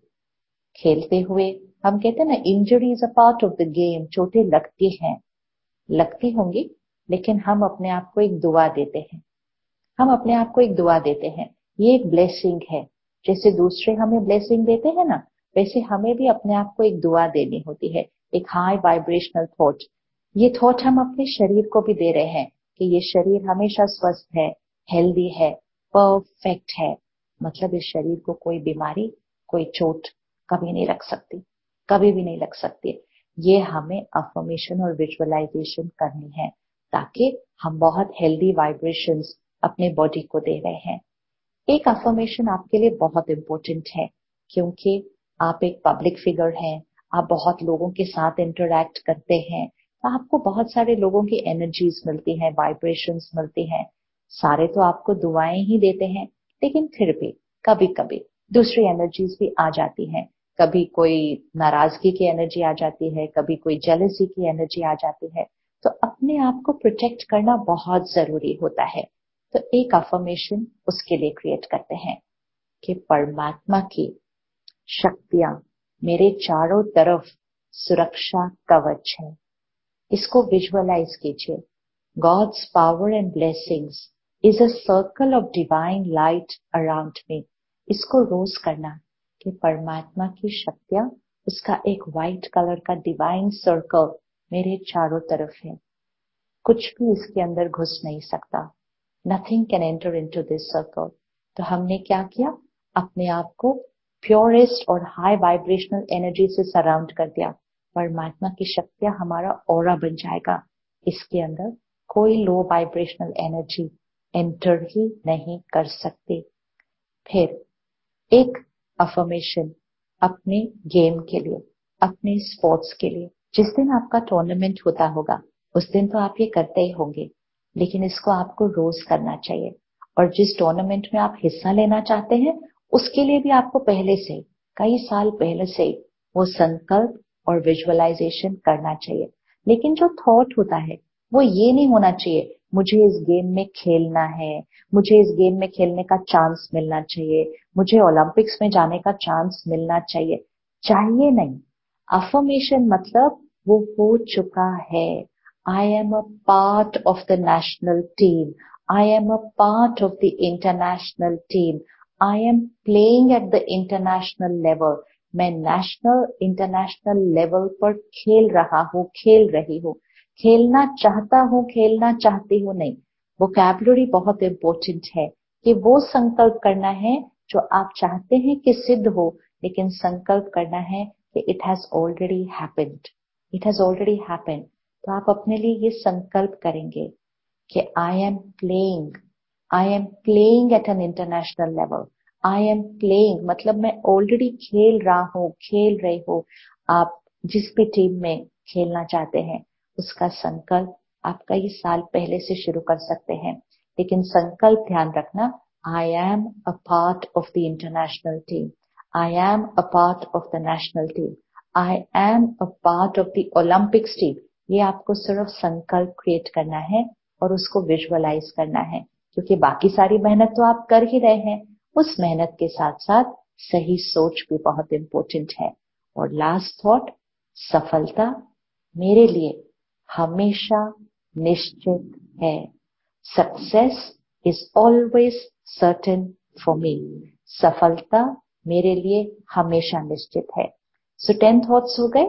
[SPEAKER 3] खेलते हुए हम कहते हैं ना, injury is a part of the game, चोटें लगती हैं, लगती होंगी, लेकिन हम अपने आप को एक दुआ देते हैं, हम अपने आप को एक दुआ देते हैं। ये एक ब्लेसिंग है। जैसे दूसरे हमें ब्लेसिंग देते हैं ना, वैसे हमें भी अपने आप को एक दुआ देनी होती है, एक हाई वाइब्रेशनल थॉट। ये थॉट हम अपने शरीर को भी दे रहे हैं कि ये शरीर हमेशा स्वस्थ है, हेल्दी है, परफेक्ट है। मतलब इस शरीर को कोई बीमारी, कोई चोट कभी नहीं लग सकती, कभी भी नहीं लग सकती। ये हमें अफर्मेशन और विजुअलाइजेशन करनी है, ताकि हम बहुत हेल्दी वाइब्रेशंस अपने बॉडी को दे रहे हैं। एक अफर्मेशन आपके लिए बहुत इंपॉर्टेंट है, क्योंकि आप एक पब्लिक फिगर हैं, आप बहुत लोगों के साथ इंटरैक्ट करते हैं, तो आपको बहुत सारे लोगों की एनर्जीज मिलती हैं, वाइब्रेशंस मिलती हैं। सारे तो आपको दुआएं ही देते हैं, लेकिन फिर भी कभी कभी दूसरी एनर्जीज भी आ जाती हैं। कभी कोई नाराजगी की एनर्जी आ जाती है, कभी कोई जेलसी की एनर्जी आ जाती है। तो अपने आप को प्रोटेक्ट करना बहुत जरूरी होता है। तो एक अफर्मेशन उसके लिए क्रिएट करते हैं कि परमात्मा की शक्तियां मेरे चारों तरफ सुरक्षा कवच है। इसको विजुअलाइज कीजिए। God's power and blessings is a circle of divine light around me. इसको रोज करना कि परमात्मा की शक्तियां, उसका एक व्हाइट कलर का डिवाइन सर्कल मेरे चारों तरफ है। कुछ भी इसके अंदर घुस नहीं सकता। Nothing can enter into this circle. तो हमने क्या किया, अपने आप को प्योरेस्ट और हाई वाइब्रेशनल एनर्जी से सराउंड कर दिया। परमात्मा की शक्तियां हमारा ऑरा बन जाएगा। इसके अंदर कोई लो वाइब्रेशनल एनर्जी एंटर ही नहीं कर सकती। फिर एक अफर्मेशन अपने गेम के लिए, अपने स्पोर्ट्स के लिए। जिस दिन आपका टूर्नामेंट होता होगा, उस दिन तो आप ये करते ही होंगे, लेकिन इसको आपको रोज करना चाहिए। और जिस टूर्नामेंट में आप हिस्सा लेना चाहते हैं, उसके लिए भी आपको पहले से, कई साल पहले से वो संकल्प और विजुअलाइजेशन करना चाहिए। लेकिन जो थॉट होता है वो ये नहीं होना चाहिए, मुझे इस गेम में खेलना है, मुझे इस गेम में खेलने का चांस मिलना चाहिए, मुझे ओलंपिक्स में जाने का चांस मिलना चाहिए। चाहिए नहीं। अफर्मेशन मतलब वो हो चुका है। I am a part of the national team. I am a part of the international team. I am playing at the international level. मैं नेशनल इंटरनेशनल लेवल पर खेल रहा हूँ, खेल रही हूँ। खेलना चाहता हूँ, खेलना चाहती हूँ नहीं। वोकैबुलरी बहुत इंपॉर्टेंट है कि वो संकल्प करना है जो आप चाहते हैं कि सिद्ध हो, लेकिन संकल्प करना है कि it has already happened, it has already happened. तो आप अपने लिए ये संकल्प करेंगे कि I am playing, I am playing at an international level. I am playing मतलब मैं ऑलरेडी खेल रहा हूँ, खेल रही हूँ। आप जिस भी टीम में खेलना चाहते हैं, उसका संकल्प आप कई साल पहले से शुरू कर सकते हैं, लेकिन संकल्प ध्यान रखना, I am a part of the international team, I am a part of the national team. I am a part of the Olympics team, ये आपको सिर्फ संकल्प क्रिएट करना है और उसको विजुअलाइज करना है, क्योंकि बाकी सारी मेहनत तो आप कर ही रहे हैं। उस मेहनत के साथ साथ सही सोच भी बहुत इंपॉर्टेंट है। और लास्ट थॉट, सफलता मेरे लिए हमेशा निश्चित है। Success is always certain for me. सफलता मेरे लिए हमेशा निश्चित है। सो टेन थॉट्स हो गए।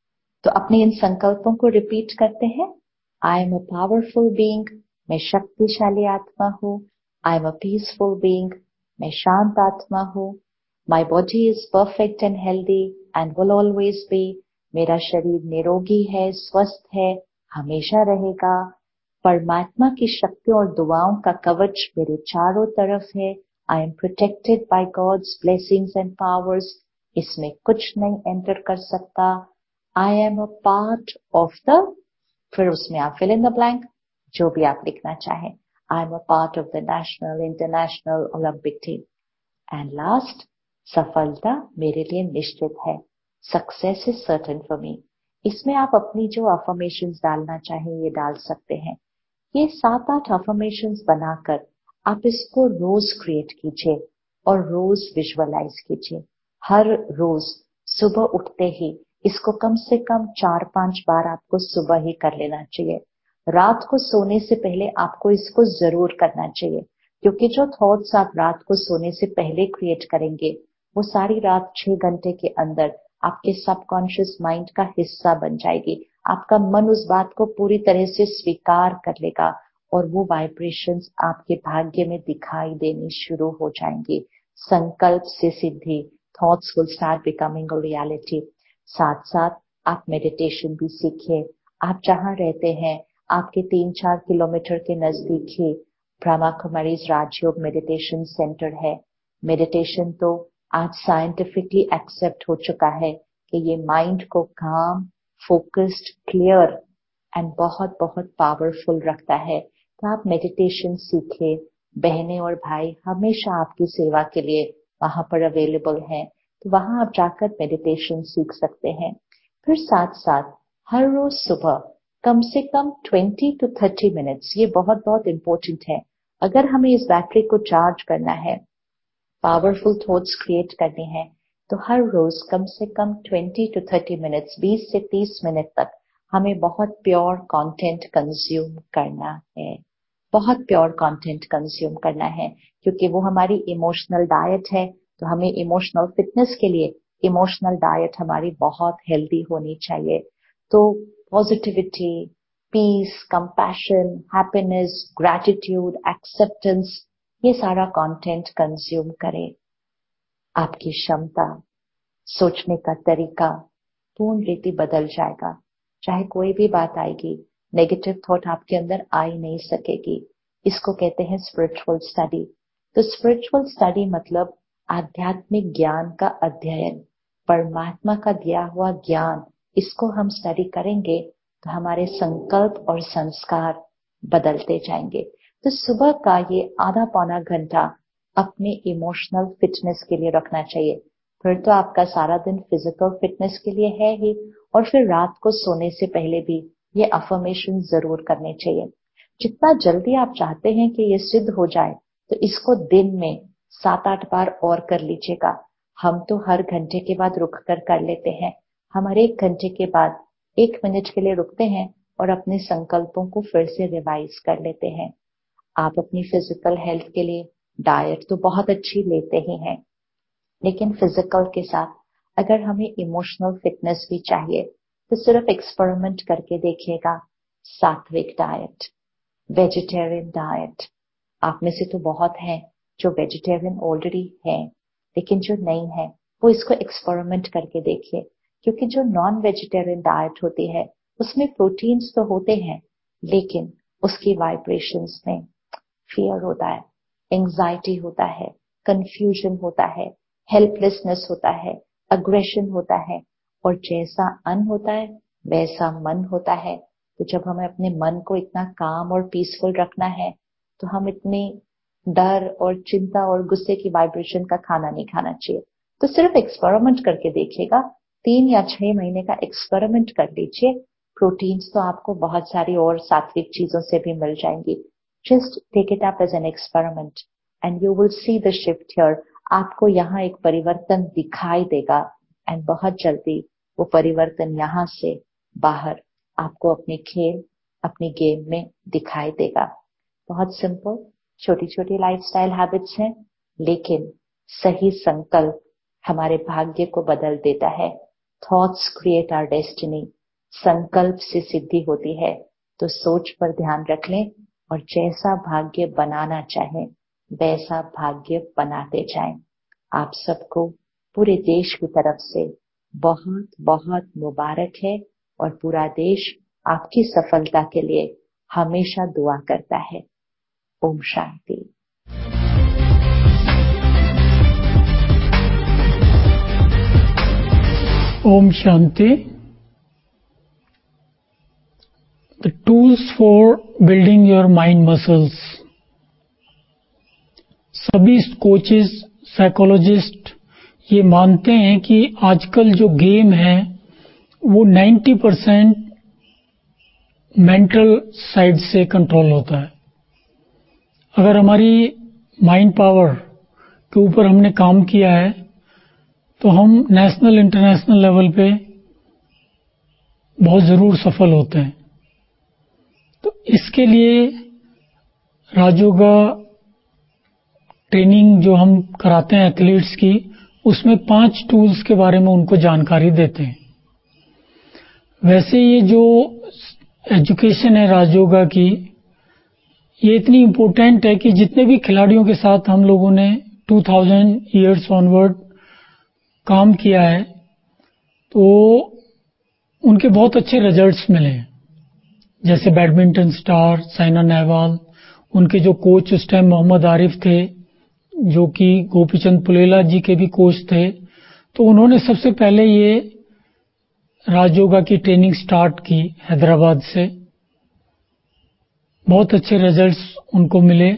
[SPEAKER 3] तो अपने इन संकल्पों को रिपीट करते हैं। I am a powerful being, मैं शक्तिशाली आत्मा हूँ। I am a peaceful being, मैं शांत आत्मा हूँ। My body is perfect and healthy and will always be, मेरा शरीर निरोगी है, स्वस्थ है, हमेशा रहेगा। परमात्मा की शक्ति और दुआओं का कवच मेरे चारों तरफ है। I am protected by God's blessings and powers, इसमें कुछ नहीं एंटर कर सकता। I am a part of the, फिर उसमें आप फिल इन द ब्लैंक, जो भी आप लिखना चाहें। I am a part of the national, international, Olympic team. And last, सफलता मेरे लिए निश्चित है। Success is certain for me. इसमें आप अपनी जो अफर्मेशंस डालना चाहें ये डाल सकते हैं। ये सात आठ अफर्मेशंस बनाकर आप इसको रोज क्रिएट कीजिए और रोज विजुअलाइज कीजिए। हर रोज सुबह उठते ही इसको कम से कम चार पांच बार आपको सुबह ही कर लेना चाहिए। रात को सोने से पहले आपको इसको जरूर करना चाहिए, क्योंकि जो थॉट्स आप रात को सोने से पहले क्रिएट करेंगे वो सारी रात छह घंटे के अंदर आपके सबकॉन्शियस माइंड का हिस्सा बन जाएगी। आपका मन उस बात को पूरी तरह से स्वीकार कर लेगा और वो वाइब्रेशंस आपके भाग्य में दिखाई देनी शुरू हो जाएंगी। संकल्प से सिद्धि, thoughts will start becoming a reality. साथ साथ आप मेडिटेशन भी सीखिए। आप जहां रहते हैं आपके तीन चार किलोमीटर के नजदीक ही ब्रह्मा कुमारीज राजयोग मेडिटेशन सेंटर है। मेडिटेशन तो आज साइंटिफिकली एक्सेप्ट हो चुका है कि ये माइंड को काम, फोकस्ड, क्लियर एंड बहुत बहुत पावरफुल रखता है। तो आप मेडिटेशन सीखे। बहनें और भाई हमेशा आपकी सेवा के लिए वहां पर अवेलेबल हैं, तो वहां आप जाकर मेडिटेशन सीख सकते हैं। फिर साथ साथ हर रोज सुबह कम से कम ट्वेंटी टू थर्टी मिनट्स, ये बहुत बहुत इंपॉर्टेंट है। अगर हमें इस बैटरी को चार्ज करना है, पावरफुल थॉट्स क्रिएट करने हैं, तो हर रोज कम से कम ट्वेंटी टू थर्टी मिनट्स, बीस से तीस मिनट तक हमें बहुत प्योर कंटेंट कंज्यूम करना है। बहुत प्योर कंटेंट कंज्यूम करना है, क्योंकि वो हमारी इमोशनल डाइट है। तो हमें इमोशनल फिटनेस के लिए इमोशनल डाइट हमारी बहुत हेल्दी होनी चाहिए। तो positivity, peace, compassion, happiness, gratitude, acceptance, ये सारा कंटेंट कंज्यूम करें। आपकी क्षमता, सोचने का तरीका पूर्ण रीति बदल जाएगा। चाहे कोई भी बात आएगी, नेगेटिव थॉट आपके अंदर आ ही नहीं सकेगी। इसको कहते हैं स्पिरिचुअल स्टडी। तो स्पिरिचुअल स्टडी मतलब आध्यात्मिक ज्ञान का अध्ययन, परमात्मा का दिया हुआ ज्ञान, इसको हम स्टडी करेंगे तो हमारे संकल्प और संस्कार बदलते जाएंगे। तो सुबह का ये आधा पौना घंटा अपने इमोशनल फिटनेस के लिए रखना चाहिए। फिर तो आपका सारा दिन फिजिकल फिटनेस के लिए है ही, और फिर रात को सोने से पहले भी ये अफर्मेशन जरूर करने चाहिए। जितना जल्दी आप चाहते हैं कि ये सिद्ध हो जाए, तो इसको दिन में सात आठ बार और कर लीजिएगा। हम तो हर घंटे के बाद रुक कर कर लेते हैं। हम हर एक घंटे के बाद एक मिनट के लिए रुकते हैं और अपने संकल्पों को फिर से रिवाइज कर लेते हैं। आप अपनी फिजिकल हेल्थ के लिए डाइट तो बहुत अच्छी लेते ही हैं, लेकिन फिजिकल के साथ अगर हमें इमोशनल फिटनेस भी चाहिए, तो सिर्फ एक्सपेरिमेंट करके देखिएगा। सात्विक डाइट, वेजिटेरियन डाइट, आप में से तो बहुत हैं जो वेजिटेरियन ऑलरेडी हैं, लेकिन जो नहीं है वो इसको एक्सपेरिमेंट करके देखिए। क्योंकि जो नॉन वेजिटेरियन डाइट होती है उसमें प्रोटीन्स तो होते हैं, लेकिन उसकी वाइब्रेशंस में फियर होता है, एंजाइटी होता है, कंफ्यूजन होता है, हेल्पलेसनेस होता है, अग्रेशन होता है, और जैसा अन्न होता है वैसा मन होता है। तो जब हमें अपने मन को इतना काम और पीसफुल रखना है, तो हम इतनी डर और चिंता और गुस्से की वाइब्रेशन का खाना नहीं खाना चाहिए। तो सिर्फ एक्सपेरिमेंट करके देखिएगा, तीन या छह महीने का एक्सपेरिमेंट कर लीजिए। प्रोटीन्स तो आपको बहुत सारी और सात्विक चीजों से भी मिल जाएंगी। Just take it up as an experiment and you will see the shift here. आपको यहाँ एक परिवर्तन दिखाई देगा एंड बहुत जल्दी वो परिवर्तन यहाँ से बाहर आपको अपने खेल, अपनी गेम में दिखाई देगा। बहुत सिंपल छोटी छोटी लाइफस्टाइल हैबिट्स हैं, लेकिन सही संकल्प हमारे भाग्य को बदल देता है। Thoughts create our destiny. संकल्प से सिद्धि होती है। तो सोच पर ध्यान रख लें और जैसा भाग्य बनाना चाहें वैसा भाग्य बनाते जाएं। आप सबको पूरे देश की तरफ से बहुत बहुत मुबारक है और पूरा देश आपकी सफलता के लिए हमेशा दुआ करता है। ओम शांति।
[SPEAKER 4] Om Shanti. The tools for building your mind muscles. सभी कोचेस, साइकोलॉजिस्ट ये मानते हैं कि आजकल जो गेम है वो नब्बे परसेंट मेंटल साइड से कंट्रोल होता है। अगर हमारी माइंड पावर के ऊपर हमने काम किया है तो हम नेशनल इंटरनेशनल लेवल पे बहुत जरूर सफल होते हैं। तो इसके लिए राजयोगा ट्रेनिंग जो हम कराते हैं एथलीट्स की, उसमें पांच टूल्स के बारे में उनको जानकारी देते हैं। वैसे ये जो एजुकेशन है राजयोगा की, ये इतनी इम्पोर्टेंट है कि जितने भी खिलाड़ियों के साथ हम लोगों ने दो हज़ार इयर्स ऑनवर्ड काम किया है तो उनके बहुत अच्छे रिजल्ट्स मिले हैं। जैसे बैडमिंटन स्टार साइना नेहवाल, उनके जो कोच उस टाइम मोहम्मद आरिफ थे जो कि गोपीचंद पुलेला जी के भी कोच थे, तो उन्होंने सबसे पहले ये राजयोगा की ट्रेनिंग स्टार्ट की हैदराबाद से। बहुत अच्छे रिजल्ट्स उनको मिले।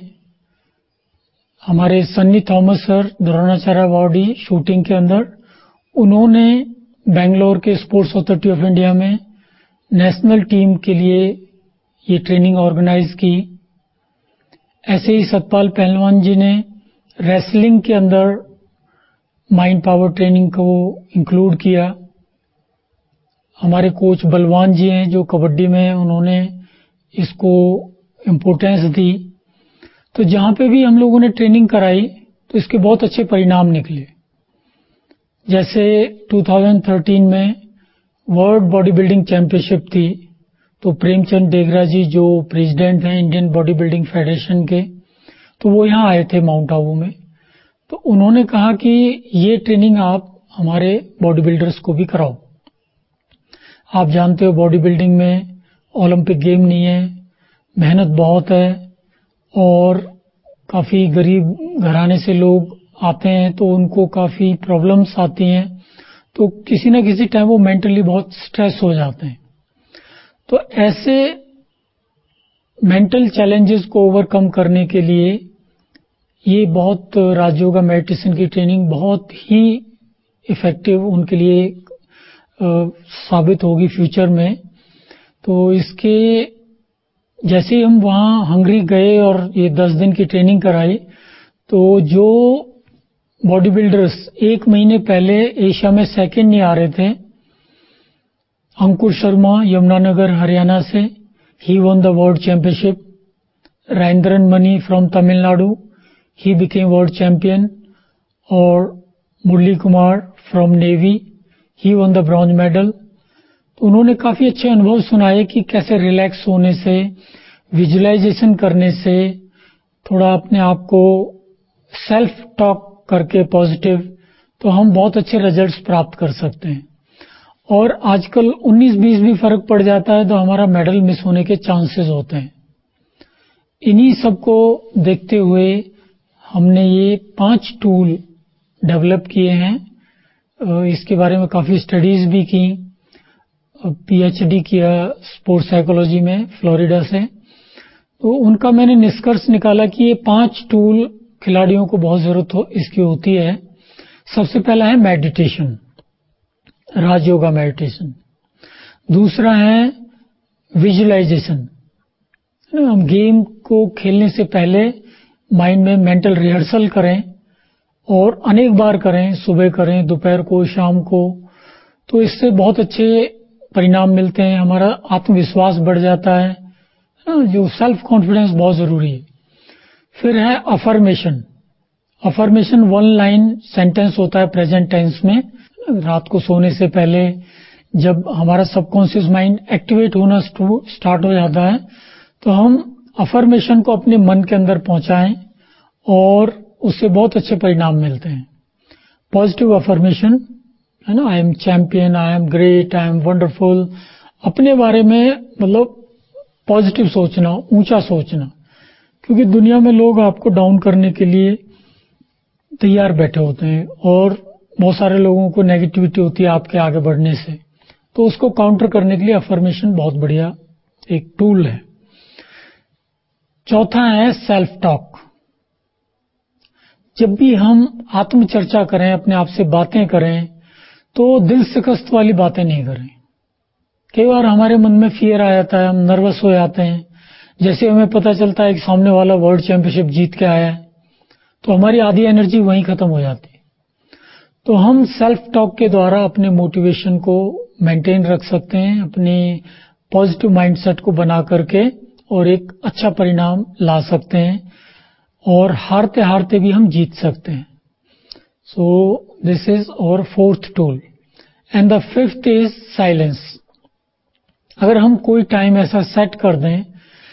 [SPEAKER 4] हमारे Sunny Thomas sir Dronacharya awardee shooting के अंदर, उन्होंने बेंगलोर के स्पोर्ट्स अथॉरिटी ऑफ इंडिया में नेशनल टीम के लिए ये ट्रेनिंग ऑर्गेनाइज की। ऐसे ही सतपाल पहलवान जी ने रेसलिंग के अंदर माइंड पावर ट्रेनिंग को इंक्लूड किया। हमारे कोच बलवान जी हैं जो कबड्डी में, उन्होंने इसको इम्पोर्टेंस दी। तो जहां पे भी हम लोगों ने ट्रेनिंग कराई तो इसके बहुत अच्छे परिणाम निकले। जैसे दो हज़ार तेरह में वर्ल्ड बॉडी बिल्डिंग चैंपियनशिप थी, तो प्रेमचंद डेगरा जी जो प्रेसिडेंट हैं इंडियन बॉडी बिल्डिंग फेडरेशन के, तो वो यहाँ आए थे माउंट आबू में। तो उन्होंने कहा कि ये ट्रेनिंग आप हमारे बॉडी बिल्डर्स को भी कराओ। आप जानते हो बॉडी बिल्डिंग में ओलंपिक गेम नहीं है, मेहनत बहुत है और काफी गरीब घराने से लोग आते हैं तो उनको काफी प्रॉब्लम्स आती हैं, तो किसी न किसी टाइम वो मेंटली बहुत स्ट्रेस हो जाते हैं। तो ऐसे मेंटल चैलेंजेस को ओवरकम करने के लिए ये बहुत राजयोगा मेडिटेशन की ट्रेनिंग बहुत ही इफेक्टिव उनके लिए आ, साबित होगी फ्यूचर में। तो इसके जैसे ही हम वहां हंगरी गए और ये दस दिन की ट्रेनिंग कराई, तो जो बॉडी बिल्डर्स एक महीने पहले एशिया में सेकंड नहीं आ रहे थे, अंकुर शर्मा यमुनानगर हरियाणा से, he won the world championship. Rajendran Mani from Tamil Nadu, he became world champion. और Murli Kumar from navy, he won the bronze medal. तो उन्होंने काफी अच्छे अनुभव सुनाए कि कैसे रिलैक्स होने से, विजुअलाइजेशन करने से, थोड़ा अपने आप को सेल्फ टॉक करके पॉजिटिव, तो हम बहुत अच्छे रिजल्ट्स प्राप्त कर सकते हैं। और आजकल उन्नीस बीस भी फर्क पड़ जाता है तो हमारा मेडल मिस होने के चांसेस होते हैं। इन्हीं सबको देखते हुए हमने ये पांच टूल डेवलप किए हैं। इसके बारे में काफी स्टडीज भी की, पीएचडी किया स्पोर्ट्स साइकोलॉजी में फ्लोरिडा से। तो उनका मैंने निष्कर्ष निकाला कि ये पांच टूल खिलाड़ियों को बहुत जरूरत हो इसकी होती है। सबसे पहला है मेडिटेशन। राजयोगा मेडिटेशन। दूसरा है विजुअलाइजेशन। हम गेम को खेलने से पहले माइंड में मेंटल रिहर्सल करें और अनेक बार करें, सुबह करें, दोपहर को, शाम को, तो इससे बहुत अच्छे परिणाम मिलते हैं। हमारा आत्मविश्वास बढ़ जाता है, जो सेल्फ कॉन्फिडेंस बहुत जरूरी है। फिर है affirmation. Affirmation one line sentence होता है प्रेजेंट टेंस में। रात को सोने से पहले जब हमारा सबकॉन्शियस माइंड एक्टिवेट होना स्टार्ट हो जाता है, तो हम अफर्मेशन को अपने मन के अंदर पहुंचाएं और उससे बहुत अच्छे परिणाम मिलते हैं। पॉजिटिव अफर्मेशन है ना, I am champion, I am great, I am wonderful. अपने बारे में मतलब पॉजिटिव सोचना, ऊंचा सोचना, क्योंकि दुनिया में लोग आपको डाउन करने के लिए तैयार बैठे होते हैं और बहुत सारे लोगों को नेगेटिविटी होती है आपके आगे बढ़ने से, तो उसको काउंटर करने के लिए अफर्मेशन बहुत बढ़िया एक टूल है। चौथा है सेल्फ टॉक। जब भी हम आत्मचर्चा करें, अपने आप से बातें करें, तो दिल शिकस्त वाली बातें नहीं करें। कई बार हमारे मन में फियर आ जाता है, हम नर्वस हो जाते हैं। जैसे हमें पता चलता है कि सामने वाला वर्ल्ड चैंपियनशिप जीत के आया है, तो हमारी आधी एनर्जी वहीं खत्म हो जाती है। तो हम सेल्फ टॉक के द्वारा अपने मोटिवेशन को मेंटेन रख सकते हैं, अपने पॉजिटिव माइंडसेट को बना करके, और एक अच्छा परिणाम ला सकते हैं, और हारते हारते भी हम जीत सकते हैं। So this is our fourth tool. And the fifth is silence. अगर हम कोई टाइम ऐसा सेट कर दें,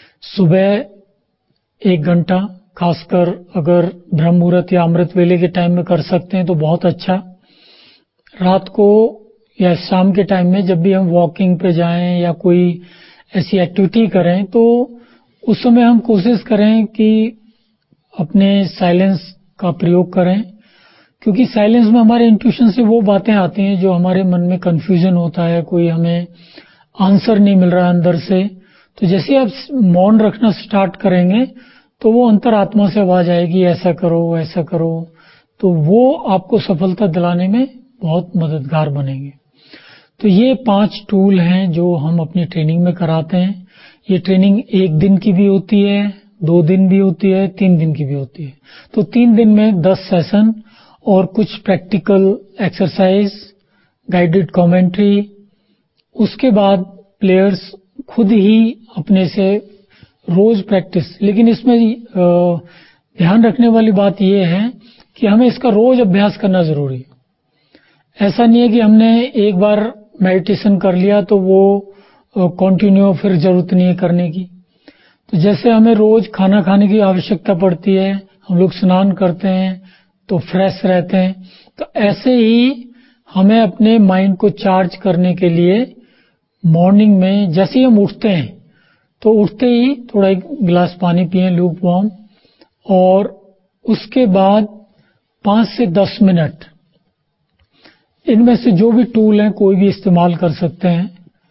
[SPEAKER 4] सुबह एक घंटा, खासकर अगर ब्रह्म मुहूर्त या अमृत वेले के टाइम में कर सकते हैं तो बहुत अच्छा। रात को या शाम के टाइम में जब भी हम वॉकिंग पे जाएं या कोई ऐसी एक्टिविटी करें, तो उस समय हम कोशिश करें कि अपने साइलेंस का प्रयोग करें, क्योंकि साइलेंस में हमारे इंट्यूशन से वो बातें आती हैं जो हमारे मन में कंफ्यूजन होता है, कोई हमें आंसर नहीं मिल रहा अंदर से। तो जैसे आप मौन रखना स्टार्ट करेंगे, तो वो अंतरात्मा से आवाज आएगी, ऐसा करो, ऐसा करो, तो वो आपको सफलता दिलाने में बहुत मददगार बनेंगे। तो ये पांच टूल हैं जो हम अपनी ट्रेनिंग में कराते हैं। ये ट्रेनिंग एक दिन की भी होती है, दो दिन भी होती है, तीन दिन की भी होती है। तो तीन दिन में दस सेशन और कुछ प्रैक्टिकल एक्सरसाइज, गाइडेड कमेंट्री। उसके बाद प्लेयर्स खुद ही अपने से रोज प्रैक्टिस। लेकिन इसमें ध्यान रखने वाली बात यह है कि हमें इसका रोज अभ्यास करना जरूरी है। ऐसा नहीं है कि हमने एक बार मेडिटेशन कर लिया तो वो कंटिन्यू, फिर जरूरत नहीं है करने की। तो जैसे हमें रोज खाना खाने की आवश्यकता पड़ती है, हम लोग स्नान करते हैं तो फ्रेश रहते हैं, तो ऐसे ही हमें अपने माइंड को चार्ज करने के लिए मॉर्निंग में जैसे ही हम उठते हैं, तो उठते ही थोड़ा एक गिलास पानी पिएं लूक वार्म, और उसके बाद पांच से दस मिनट इनमें से जो भी टूल हैं कोई भी इस्तेमाल कर सकते हैं।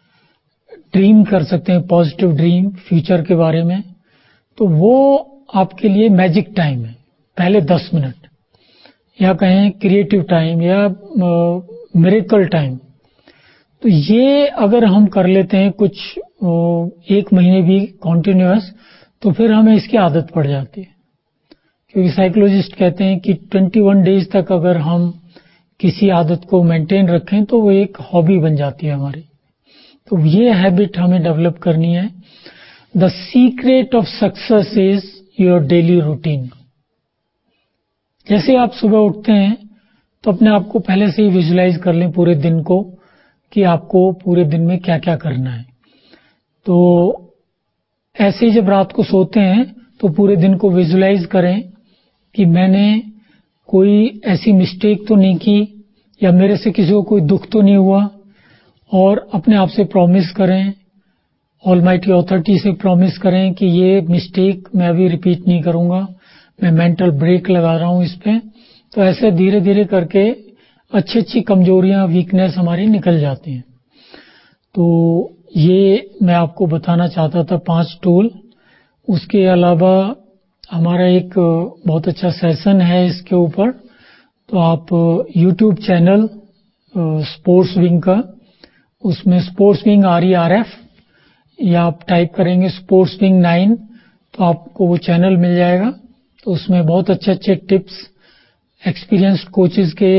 [SPEAKER 4] ड्रीम कर सकते हैं, पॉजिटिव ड्रीम फ्यूचर के बारे में, तो वो आपके लिए मैजिक टाइम है। पहले दस मिनट, या कहें क्रिएटिव टाइम या मिरेकल टाइम। तो ये अगर हम कर लेते हैं कुछ एक महीने भी कॉन्टिन्यूअस, तो फिर हमें इसकी आदत पड़ जाती है। क्योंकि साइकोलॉजिस्ट कहते हैं कि इक्कीस डेज तक अगर हम किसी आदत को मेंटेन रखें तो वो एक हॉबी बन जाती है हमारी। तो ये हैबिट हमें डेवलप करनी है। The secret of success is your daily routine. जैसे आप सुबह उठते हैं तो अपने आप को पहले से ही विजुलाइज कर लें पूरे दिन को, कि आपको पूरे दिन में क्या क्या करना है। तो ऐसे ही जब रात को सोते हैं तो पूरे दिन को विजुलाइज करें कि मैंने कोई ऐसी मिस्टेक तो नहीं की, या मेरे से किसी को कोई दुख तो नहीं हुआ, और अपने आप से प्रॉमिस करें, ऑलमाइटी ऑथोरिटी से प्रॉमिस करें कि ये मिस्टेक मैं अभी रिपीट नहीं करूंगा, मैं मेंटल ब्रेक लगा रहा हूं इस पे। तो ऐसे धीरे धीरे करके अच्छी अच्छी कमजोरियां, वीकनेस हमारी निकल जाती हैं। तो ये मैं आपको बताना चाहता था पांच टूल। उसके अलावा हमारा एक बहुत अच्छा सेशन है इसके ऊपर, तो आप यूट्यूब चैनल स्पोर्ट्स विंग का। उसमें sports wing R E R F या आप टाइप करेंगे स्पोर्ट्स विंग नाइन तो आपको वो चैनल मिल जाएगा। तो उसमें बहुत अच्छे अच्छे टिप्स, एक्सपीरियंस्ड कोचेस के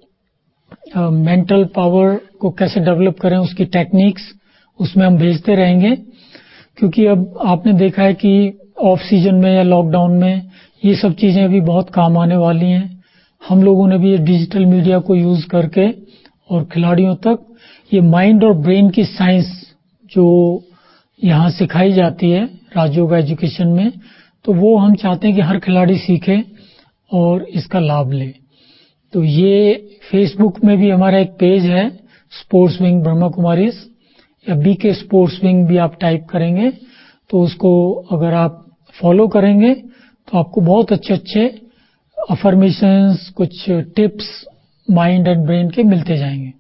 [SPEAKER 4] मेंटल uh, पावर को कैसे डेवलप करें उसकी टेक्निक्स उसमें हम भेजते रहेंगे। क्योंकि अब आपने देखा है कि ऑफ सीजन में या लॉकडाउन में ये सब चीजें अभी बहुत काम आने वाली हैं। हम लोगों ने भी ये डिजिटल मीडिया को यूज करके और खिलाड़ियों तक ये माइंड और ब्रेन की साइंस जो यहाँ सिखाई जाती है राजयोग एजुकेशन में, तो वो हम चाहते हैं कि हर खिलाड़ी सीखे और इसका लाभ ले। तो ये फेसबुक में भी हमारा एक पेज है स्पोर्ट्स विंग ब्रह्मा कुमारीज या बीके स्पोर्ट्स विंग भी आप टाइप करेंगे तो उसको अगर आप फॉलो करेंगे तो आपको बहुत अच्छे अच्छे अफर्मेशंस, कुछ टिप्स माइंड एंड ब्रेन के मिलते जाएंगे।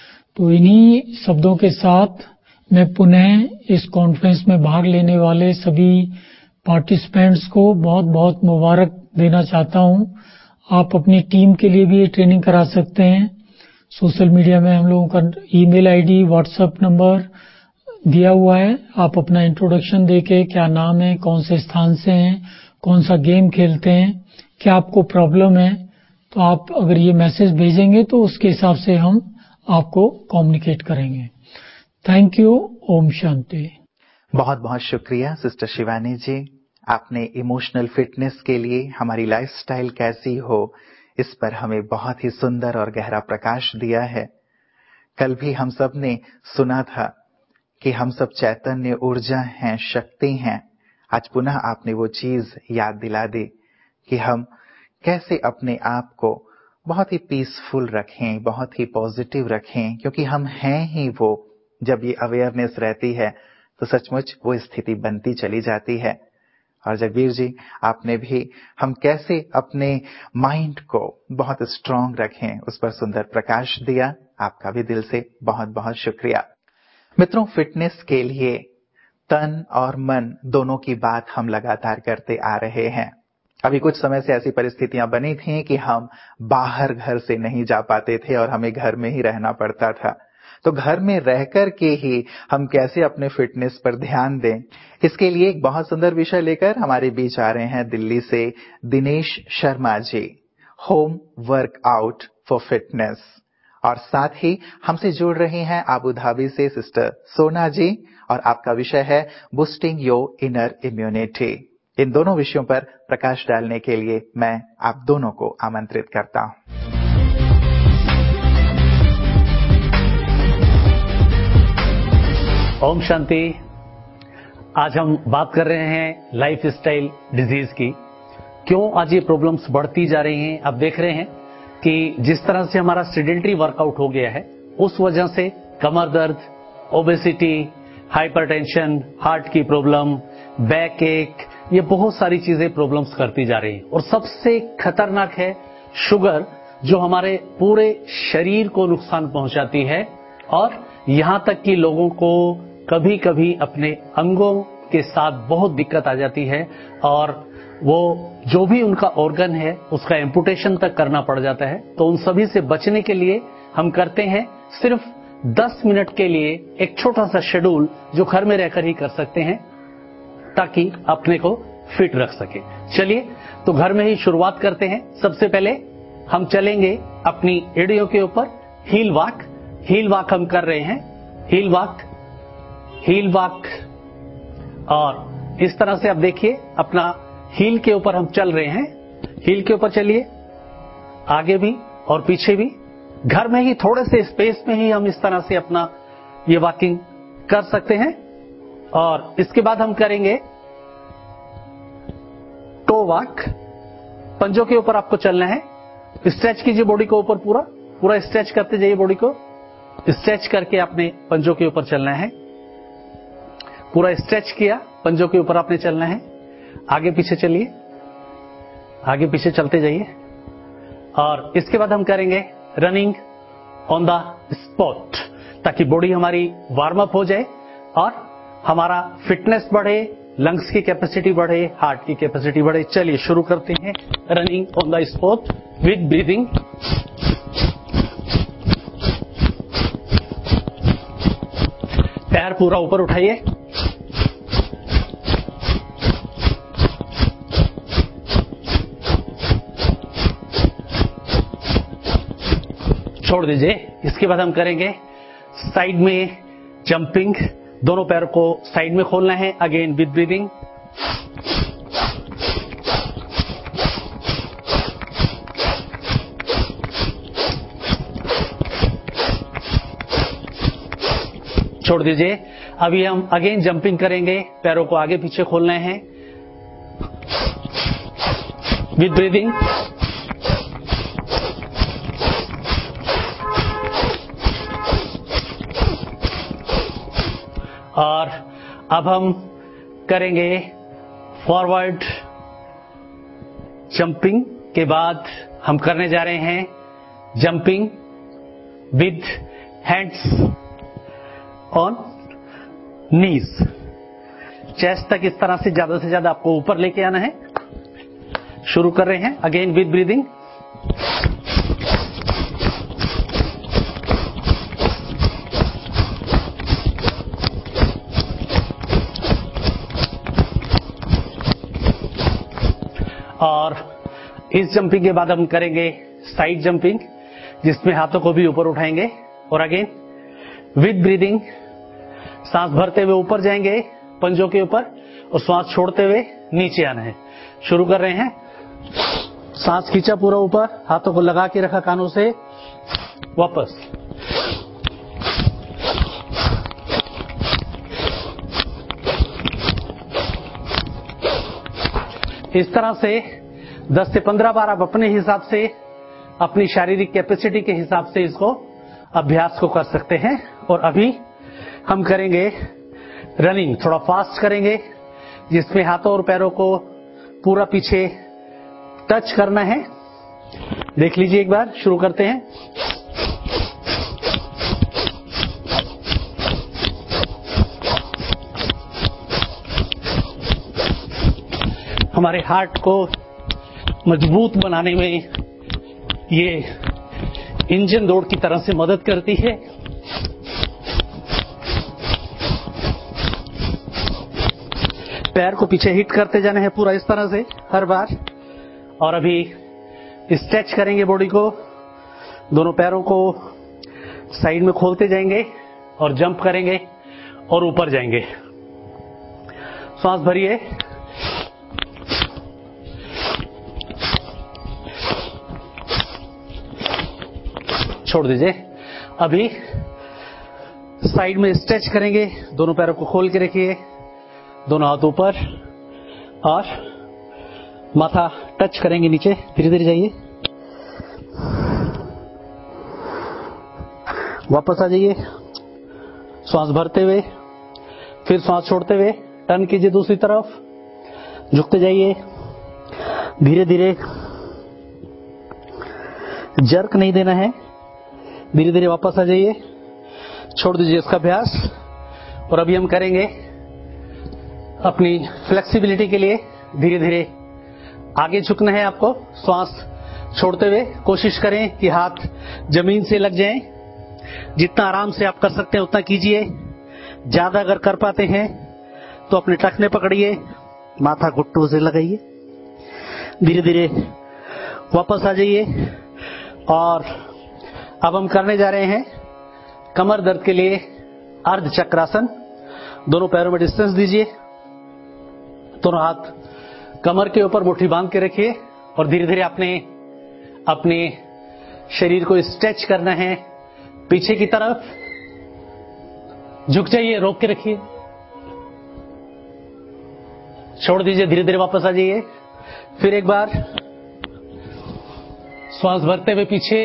[SPEAKER 4] तो इन्हीं शब्दों के साथ मैं पुनः इस कॉन्फ्रेंस में भाग लेने वाले सभी पार्टिसिपेंट्स को बहुत बहुत मुबारक देना चाहता हूं। आप अपनी टीम के लिए भी ये ट्रेनिंग करा सकते हैं। सोशल मीडिया में हम लोगों का ईमेल आईडी, व्हाट्सएप नंबर दिया हुआ है। आप अपना इंट्रोडक्शन देके क्या नाम है, कौन से स्थान से हैं, कौन सा गेम खेलते हैं, क्या आपको प्रॉब्लम है, तो आप अगर ये मैसेज भेजेंगे तो उसके हिसाब से हम आपको कम्युनिकेट करेंगे। Thank you. ओम शांति।
[SPEAKER 2] बहुत बहुत शुक्रिया सिस्टर शिवानी जी। आपने इमोशनल फिटनेस के लिए हमारी लाइफस्टाइल कैसी हो इस पर हमें बहुत ही सुंदर और गहरा प्रकाश दिया है। कल भी हम सब ने सुना था कि हम सब चैतन्य ऊर्जा हैं, शक्ति हैं। आज पुनः आपने वो चीज याद दिला दी कि हम कैसे अपने आप को बहुत ही पीसफुल रखें, बहुत ही पॉजिटिव रखें, क्योंकि हम हैं ही वो। जब ये अवेयरनेस रहती है तो सचमुच वो स्थिति बनती चली जाती है। और जगबीर जी, आपने भी हम कैसे अपने माइंड को बहुत स्ट्रांग रखें उस पर सुंदर प्रकाश दिया। आपका भी दिल से बहुत बहुत शुक्रिया। मित्रों, फिटनेस के लिए तन और मन दोनों की बात हम लगातार करते आ रहे हैं। अभी कुछ समय से ऐसी परिस्थितियां बनी थी कि हम बाहर घर से नहीं जा पाते थे और हमें घर में ही रहना पड़ता था। तो घर में रहकर के ही हम कैसे अपने फिटनेस पर ध्यान दें, इसके लिए एक बहुत सुंदर विषय लेकर हमारे बीच आ रहे हैं दिल्ली से Dinesh Sharma ji, home workout for fitness. और साथ ही हमसे जुड़ रही हैं अबू धाबी से सिस्टर सोना जी, और आपका विषय है बूस्टिंग योर इनर इम्यूनिटी। इन दोनों विषयों पर प्रकाश डालने के लिए मैं आप दोनों को आमंत्रित करता हूं।
[SPEAKER 5] ओम शांति। आज हम बात कर रहे हैं लाइफ स्टाइल डिजीज की। क्यों आज ये प्रॉब्लम्स बढ़ती जा रही हैं? आप देख रहे हैं कि जिस तरह से हमारा सेडेंटरी वर्कआउट हो गया है, उस वजह से कमर दर्द, ओबेसिटी, हाइपरटेंशन, हार्ट की प्रॉब्लम, बैक एक, ये बहुत सारी चीजें प्रॉब्लम्स करती जा रही हैं। और सबसे खतरनाक है शुगर, जो हमारे पूरे शरीर को नुकसान पहुंचाती है और यहां तक कि लोगों को कभी कभी अपने अंगों के साथ बहुत दिक्कत आ जाती है और वो जो भी उनका ऑर्गन है उसका एम्पुटेशन तक करना पड़ जाता है। तो उन सभी से बचने के लिए हम करते हैं सिर्फ दस मिनट के लिए एक छोटा सा शेड्यूल जो घर में रहकर ही कर सकते हैं ताकि अपने को फिट रख सके। चलिए तो घर में ही शुरुआत करते हैं। सबसे पहले हम चलेंगे अपनी एड़ियों के ऊपर, हील वॉक। हील वॉक हम कर रहे हैं, हील वॉक, हील वॉक। और इस तरह से आप देखिए अपना हील के ऊपर हम चल रहे हैं। हील के ऊपर चलिए, आगे भी और पीछे भी। घर में ही थोड़े से स्पेस में ही हम इस तरह से अपना ये वॉकिंग कर सकते हैं। और इसके बाद हम करेंगे टो वॉक। पंजों के ऊपर आपको चलना है। स्ट्रेच कीजिए बॉडी को ऊपर, पूरा पूरा स्ट्रेच करते जाइए बॉडी को। स्ट्रेच करके आपने पंजों के ऊपर चलना है। पूरा स्ट्रेच किया, पंजों के ऊपर आपने चलना है। आगे पीछे चलिए, आगे पीछे चलते जाइए। और इसके बाद हम करेंगे रनिंग ऑन द स्पॉट, ताकि बॉडी हमारी वार्म अप हो जाए और हमारा फिटनेस बढ़े, लंग्स की कैपेसिटी बढ़े, हार्ट की कैपेसिटी बढ़े। चलिए शुरू करते हैं running on the spot with breathing. पैर पूरा ऊपर उठाइए, छोड़ दीजिए। इसके बाद हम करेंगे साइड में जंपिंग। दोनों पैरों को साइड में खोलना है, अगेन विद ब्रीदिंग। छोड़ दीजिए। अभी हम अगेन जंपिंग करेंगे, पैरों को आगे पीछे खोलना है विद ब्रीदिंग। और अब हम करेंगे फॉरवर्ड जंपिंग के बाद हम करने जा रहे हैं jumping with hands on knees. Chest तक इस तरह से ज्यादा से ज्यादा आपको ऊपर लेके आना है। शुरू कर रहे हैं अगेन विद ब्रीदिंग। और इस जंपिंग के बाद हम करेंगे साइड जंपिंग, जिसमें हाथों को भी ऊपर उठाएंगे और अगेन विद ब्रीदिंग सांस भरते हुए ऊपर जाएंगे पंजों के ऊपर और सांस छोड़ते हुए नीचे आना है। शुरू कर रहे हैं। सांस खींचा पूरा ऊपर, हाथों को लगा के रखा कानों से, वापस। इस तरह से दस से पंद्रह बार आप अपने हिसाब से, अपनी शारीरिक कैपेसिटी के हिसाब से इसको अभ्यास को कर सकते हैं। और अभी हम करेंगे रनिंग, थोड़ा फास्ट करेंगे, जिसमें हाथों और पैरों को पूरा पीछे टच करना है। देख लीजिए एक बार, शुरू करते हैं। हमारे हार्ट को मजबूत बनाने में ये इंजन दौड़ की तरह से मदद करती है। पैर को पीछे हिट करते जाना है पूरा इस तरह से हर बार। और अभी स्ट्रेच करेंगे बॉडी को, दोनों पैरों को साइड में खोलते जाएंगे और जंप करेंगे और ऊपर जाएंगे। सांस भरिए, छोड़ दीजिए। अभी साइड में स्ट्रेच करेंगे, दोनों पैरों को खोल के रखिए, दोनों हाथ ऊपर और माथा टच करेंगे नीचे। धीरे धीरे जाइए, वापस आ जाइए। सांस भरते हुए, फिर सांस छोड़ते हुए टर्न कीजिए दूसरी तरफ, झुकते जाइए। धीरे धीरे, जर्क नहीं देना है, धीरे धीरे वापस आ जाइए। छोड़ दीजिए इसका अभ्यास। और अभी हम करेंगे अपनी फ्लेक्सिबिलिटी के लिए धीरे धीरे आगे झुकना है आपको। सांस छोड़ते हुए कोशिश करें कि हाथ जमीन से लग जाएं। जितना आराम से आप कर सकते हैं उतना कीजिए। ज्यादा अगर कर पाते हैं तो अपने टखने पकड़िए, माथा घुट्टों से लगाइए। धीरे धीरे वापस आ जाइए। और अब हम करने जा रहे हैं कमर दर्द के लिए अर्ध चक्रासन। दोनों पैरों में डिस्टेंस दीजिए, दोनों हाथ कमर के ऊपर मुट्ठी बांध के रखिए और धीरे धीरे अपने अपने शरीर को स्ट्रेच करना है पीछे की तरफ। झुक जाइए, रोक के रखिए, छोड़ दीजिए, धीरे धीरे वापस आ जाइए। फिर एक बार श्वास भरते हुए पीछे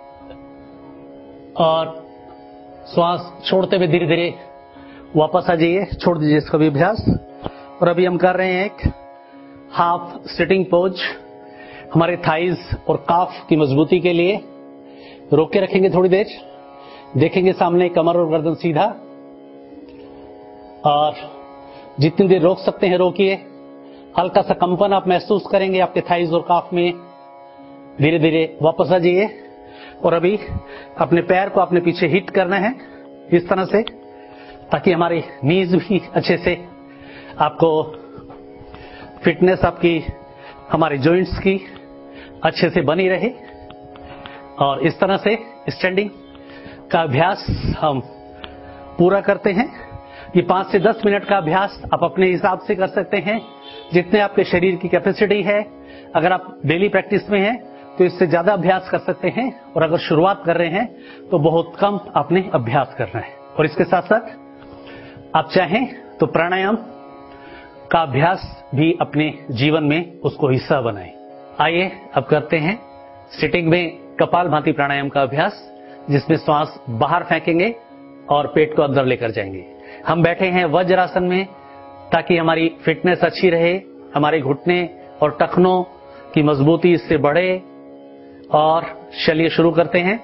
[SPEAKER 5] और श्वास छोड़ते हुए धीरे धीरे वापस आ जाइए। छोड़ दीजिए इसका भी अभ्यास। और अभी हम कर रहे हैं एक हाफ सिटिंग पोज, हमारे थाइज और काफ की मजबूती के लिए। रोक के रखेंगे थोड़ी देर, देखेंगे सामने, कमर और गर्दन सीधा। और जितनी देर रोक सकते हैं रोकिए। हल्का सा कंपन आप महसूस करेंगे आपके थाइज और काफ में। धीरे धीरे वापस आ जाइए। और अभी अपने पैर को अपने पीछे हिट करना है इस तरह से। ताकि हमारी नीज भी अच्छे से आपको फिटनेस आपकी हमारे जॉइंट्स की अच्छे से बनी रहे। और इस तरह से स्टैंडिंग का अभ्यास हम पूरा करते हैं। ये पांच से दस मिनट का अभ्यास आप अपने हिसाब से कर सकते हैं, जितने आपके शरीर की कैपेसिटी है। अगर आप डेली प्रैक्टिस में हैं तो इससे ज्यादा अभ्यास कर सकते हैं, और अगर शुरुआत कर रहे हैं तो बहुत कम आपने अभ्यास करना है। और इसके साथ साथ आप चाहें तो प्राणायाम का अभ्यास भी अपने जीवन में उसको हिस्सा बनाएं। आइए अब करते हैं सिटिंग में कपालभाति प्राणायाम का अभ्यास, जिसमें श्वास बाहर फेंकेंगे और पेट को अंदर लेकर जाएंगे। हम बैठे हैं वज्रासन में, ताकि हमारी फिटनेस अच्छी रहे, हमारे घुटने और टखनों की मजबूती इससे बढ़े। और चलिए शुरू करते हैं।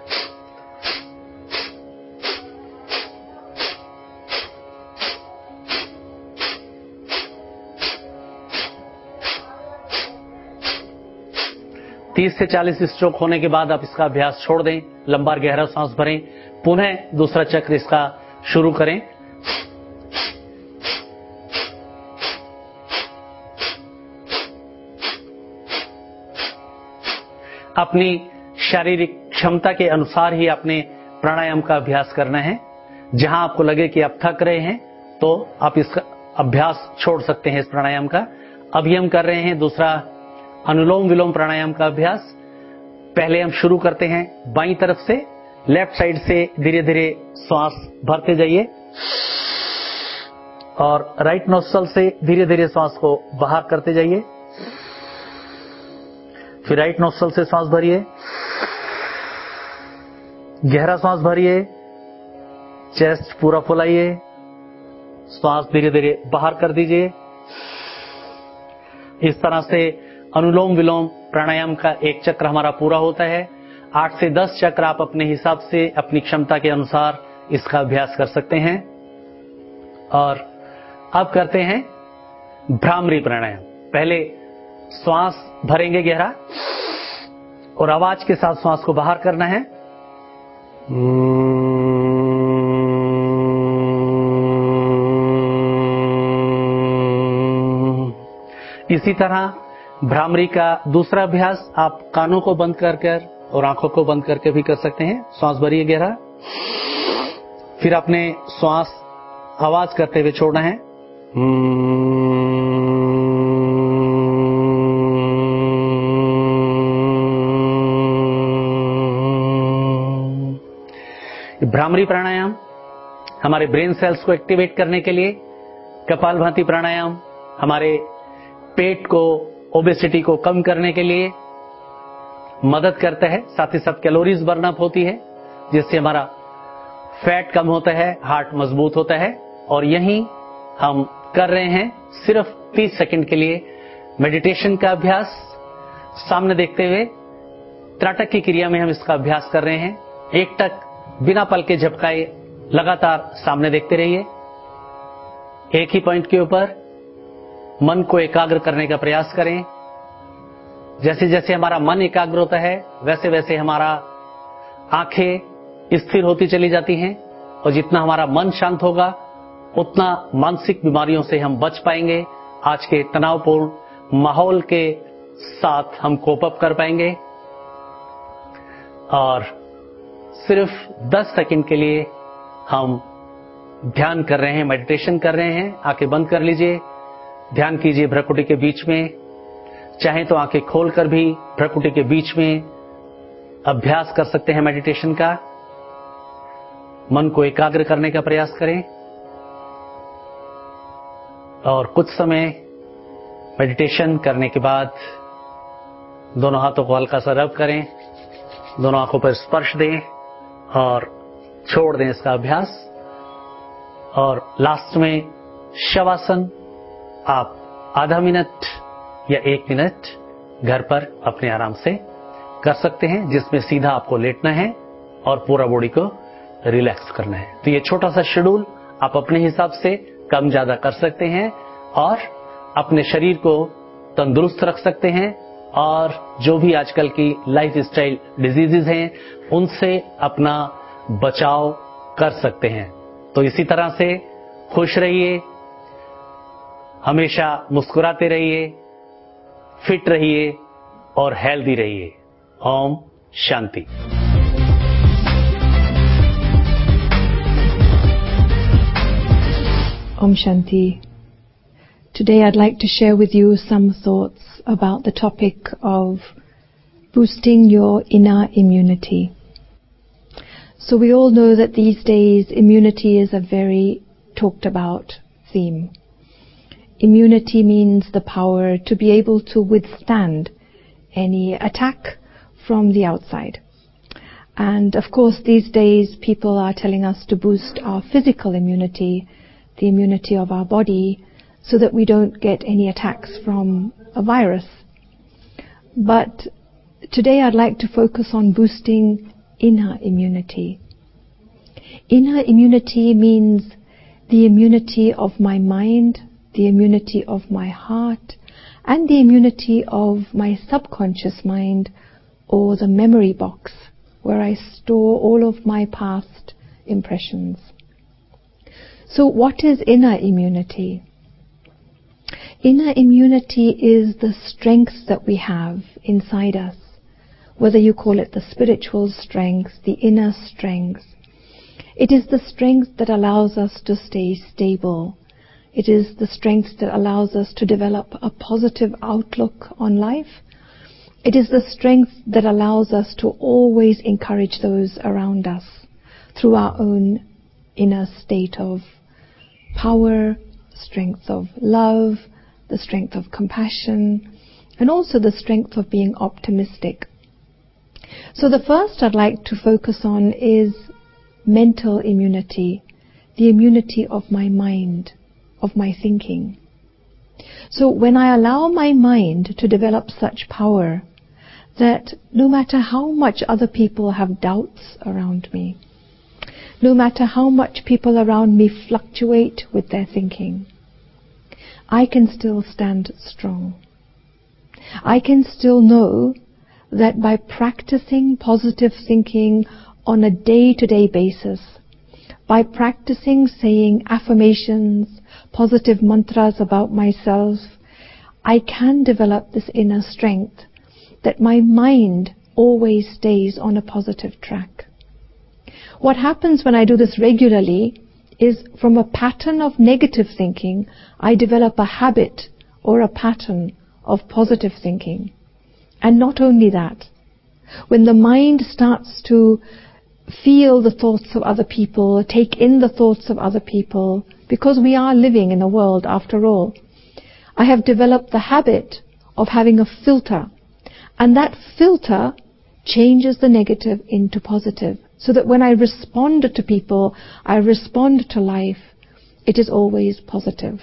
[SPEAKER 5] तीस से चालीस स्ट्रोक होने के बाद आप इसका अभ्यास छोड़ दें, लंबा गहरा सांस भरें, पुनः दूसरा चक्र इसका शुरू करें। अपनी शारीरिक क्षमता के अनुसार ही आपने प्राणायाम का अभ्यास करना है। जहां आपको लगे कि आप थक रहे हैं तो आप इसका अभ्यास छोड़ सकते हैं इस प्राणायाम का। अभी हम कर रहे हैं दूसरा अनुलोम विलोम प्राणायाम का अभ्यास। पहले हम शुरू करते हैं बाईं तरफ से, लेफ्ट साइड से धीरे धीरे श्वास भरते जाइए और राइट नोस्ट्रल से धीरे धीरे श्वास को बाहर करते जाइए। फिर राइट नोस्ट्रल से श्वास भरिए, गहरा श्वास भरिए, चेस्ट पूरा फुलाइए, श्वास धीरे धीरे बाहर कर दीजिए। इस तरह से अनुलोम विलोम प्राणायाम का एक चक्र हमारा पूरा होता है। आठ से दस चक्र आप अपने हिसाब से अपनी क्षमता के अनुसार इसका अभ्यास कर सकते हैं। और अब करते हैं भ्रामरी प्राणायाम। पहले श्वास भरेंगे गहरा और आवाज के साथ श्वास को बाहर करना है। इसी तरह भ्रामरी का दूसरा अभ्यास आप कानों को बंद कर कर और आंखों को बंद करके भी कर सकते हैं। श्वास भरिए गहरा, फिर अपने श्वास आवाज करते हुए छोड़ना है। भ्रामरी प्राणायाम हमारे ब्रेन सेल्स को एक्टिवेट करने के लिए, कपालभाति प्राणायाम हमारे पेट को, ओबेसिटी को कम करने के लिए मदद करता है। साथ ही साथ कैलोरीज बर्न अप होती है, जिससे हमारा फैट कम होता है, हार्ट मजबूत होता है। और यही हम कर रहे हैं सिर्फ तीस सेकंड के लिए मेडिटेशन का अभ्यास। सामने देखते हुए त्राटक की क्रिया में हम इसका अभ्यास कर रहे हैं। एक टक बिना पल के झपकाए लगातार सामने देखते रहिए। एक ही पॉइंट के ऊपर मन को एकाग्र करने का प्रयास करें। जैसे जैसे हमारा मन एकाग्र होता है, वैसे वैसे हमारा आंखें स्थिर होती चली जाती हैं। और जितना हमारा मन शांत होगा, उतना मानसिक बीमारियों से हम बच पाएंगे। आज के तनावपूर्ण माहौल के साथ हम कोप अप कर पाएंगे। और सिर्फ दस सेकंड के लिए हम ध्यान कर रहे हैं, मेडिटेशन कर रहे हैं। आंखें बंद कर लीजिए, ध्यान कीजिए भ्रकुटी के बीच में। चाहे तो आंखें खोलकर भी भ्रकुटी के बीच में अभ्यास कर सकते हैं मेडिटेशन का। मन को एकाग्र करने का प्रयास करें और कुछ समय मेडिटेशन करने के बाद दोनों हाथों को हल्का सा रब करें, दोनों आंखों पर स्पर्श दें और छोड़ दें इसका अभ्यास। और लास्ट में शवासन आप आधा मिनट या एक मिनट घर पर अपने आराम से कर सकते हैं, जिसमें सीधा आपको लेटना है और पूरा बॉडी को रिलैक्स करना है। तो ये छोटा सा शेड्यूल आप अपने हिसाब से कम ज्यादा कर सकते हैं और अपने शरीर को तंदुरुस्त रख सकते हैं। और जो भी आजकल की लाइफ स्टाइल डिजीजेज हैं, उनसे अपना बचाव कर सकते हैं। तो इसी तरह से खुश रहिए, हमेशा मुस्कुराते रहिए, फिट रहिए और हेल्दी रहिए। ओम शांति।
[SPEAKER 6] Om Shanti. Today I'd like to share with you some thoughts about the topic of boosting your inner immunity. So we all know that these days immunity is a very talked about theme. Immunity means the power to be able to withstand any attack from the outside. And of course these days people are telling us to boost our physical immunity, the immunity of our body, so that we don't get any attacks from a virus. But today I'd like to focus on boosting inner immunity. Inner immunity means the immunity of my mind, the immunity of my heart, and the immunity of my subconscious mind, or the memory box, where I store all of my past impressions. So what is inner immunity? Inner immunity is the strength that we have inside us, whether you call it the spiritual strength, the inner strength. It is the strength that allows us to stay stable. It is the strength that allows us to develop a positive outlook on life. It is the strength that allows us to always encourage those around us through our own inner state of power, strength of love, the strength of compassion, and also the strength of being optimistic. So the first I'd like to focus on is mental immunity, the immunity of my mind, of my thinking. So when I allow my mind to develop such power that no matter how much other people have doubts around me, no matter how much people around me fluctuate with their thinking, I can still stand strong. I can still know that by practicing positive thinking on a day-to-day basis, by practicing saying affirmations, positive mantras about myself, I can develop this inner strength that my mind always stays on a positive track. What happens when I do this regularly is, from a pattern of negative thinking, I develop a habit or a pattern of positive thinking. And not only that, when the mind starts to feel the thoughts of other people, take in the thoughts of other people, because we are living in a world after all, I have developed the habit of having a filter, and that filter changes the negative into positive, so that when I respond to people, I respond to life, it is always positive.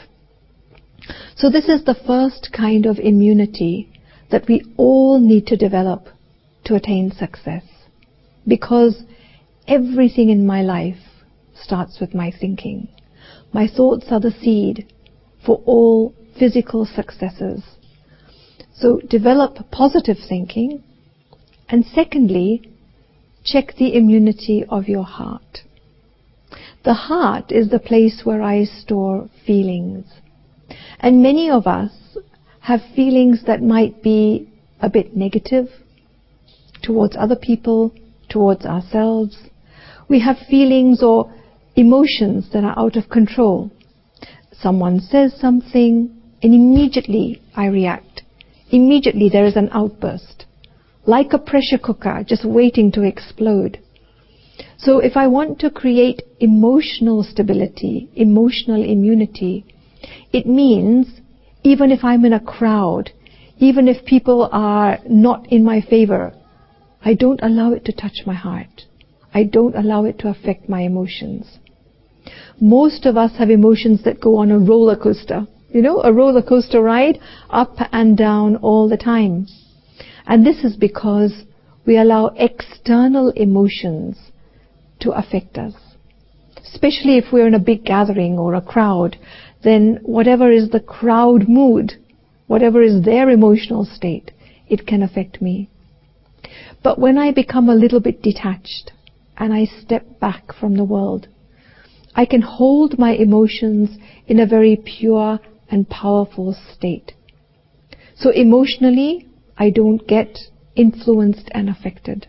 [SPEAKER 6] So this is the first kind of immunity that we all need to develop to attain success, because everything in my life starts with my thinking. My thoughts are the seed for all physical successes. So develop positive thinking, and secondly, check the immunity of your heart. The heart is the place where I store feelings. And many of us have feelings that might be a bit negative towards other people, towards ourselves. We have feelings or emotions that are out of control. Someone says something and immediately I react. Immediately there is an outburst, like a pressure cooker just waiting to explode. So if I want to create emotional stability, emotional immunity, it means even if I'm in a crowd, even if people are not in my favor, I don't allow it to touch my heart. I don't allow it to affect my emotions. Most of us have emotions that go on a roller coaster. You know, a roller coaster ride, up and down all the time. And this is because we allow external emotions to affect us. Especially if we're in a big gathering or a crowd, then whatever is the crowd mood, whatever is their emotional state, it can affect me. But when I become a little bit detached and I step back from the world, I can hold my emotions in a very pure and powerful state. So emotionally, I don't get influenced and affected.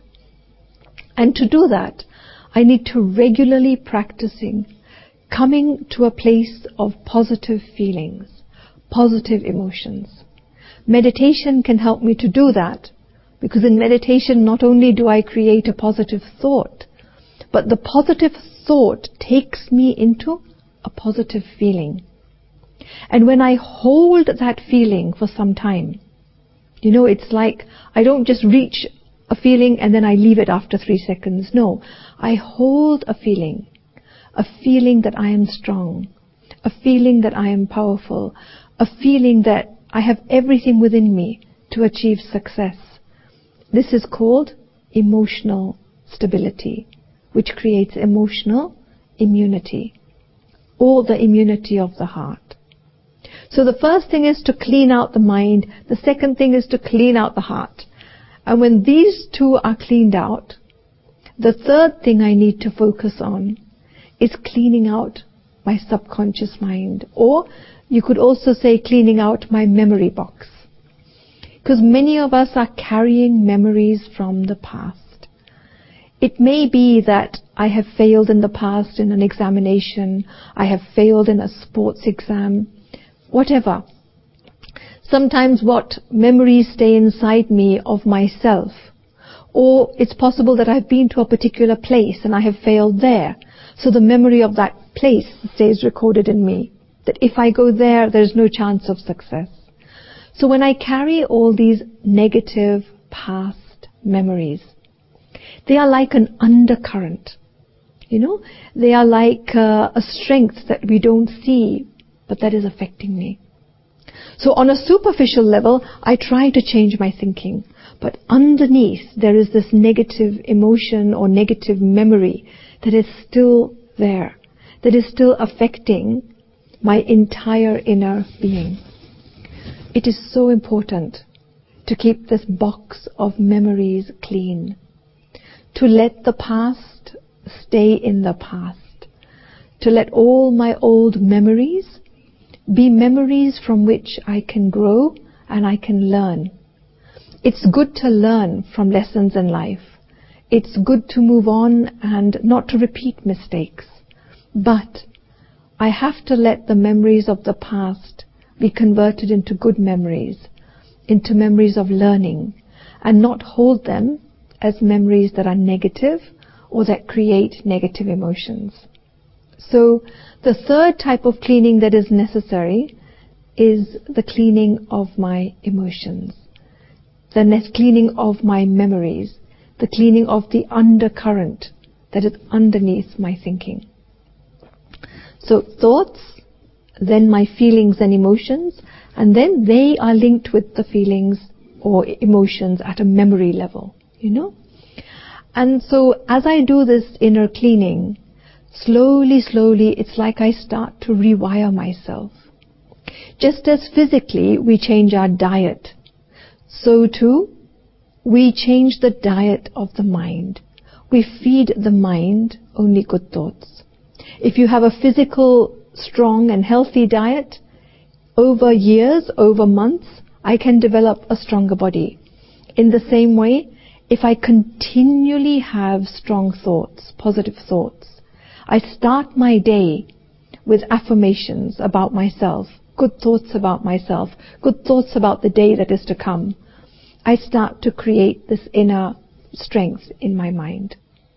[SPEAKER 6] And to do that, I need to regularly practicing coming to a place of positive feelings, positive emotions. Meditation can help me to do that, because in meditation not only do I create a positive thought, but the positive thought takes me into a positive feeling. And when I hold that feeling for some time, you know, it's like I don't just reach a feeling and then I leave it after three seconds. No, I hold a feeling, a feeling that I am strong, a feeling that I am powerful, a feeling that I have everything within me to achieve success. This is called emotional stability, which creates emotional immunity, or the immunity of the heart. So the first thing is to clean out the mind. The second thing is to clean out the heart. And when these two are cleaned out, the third thing I need to focus on is cleaning out my subconscious mind. Or you could also say cleaning out my memory box. Because many of us are carrying memories from the past. It may be that I have failed in the past in an examination, I have failed in a sports exam, whatever. Sometimes what memories stay inside me of myself. Or it's possible that I've been to a particular place and I have failed there. So the memory of that place stays recorded in me. That if I go there, there's no chance of success. So when I carry all these negative past memories, they are like an undercurrent. You know, they are like uh, a strength that we don't see, but that is affecting me. So on a superficial level, I try to change my thinking. But underneath, there is this negative emotion or negative memory that is still there, that is still affecting my entire inner being. It is so important to keep this box of memories clean, to let the past stay in the past, to let all my old memories be memories from which I can grow and I can learn. It's good to learn from lessons in life. It's good to move on and not to repeat mistakes. But I have to let the memories of the past be converted into good memories, into memories of learning, and not hold them as memories that are negative or that create negative emotions. So the third type of cleaning that is necessary is the cleaning of my emotions, the cleaning of my memories, the cleaning of the undercurrent that is underneath my thinking. So thoughts, then my feelings and emotions, and then they are linked with the feelings or emotions at a memory level, you know. And so as I do this inner cleaning, slowly, slowly, it's like I start to rewire myself. Just as physically we change our diet, so too we change the diet of the mind. We feed the mind only good thoughts. If you have a physical, strong and healthy diet, over years, over months, I can develop a stronger body. In the same way, if I continually have strong thoughts, positive thoughts, I start my day with affirmations about myself, good thoughts about myself, good thoughts about the day that is to come. I start to create this inner strength in my mind.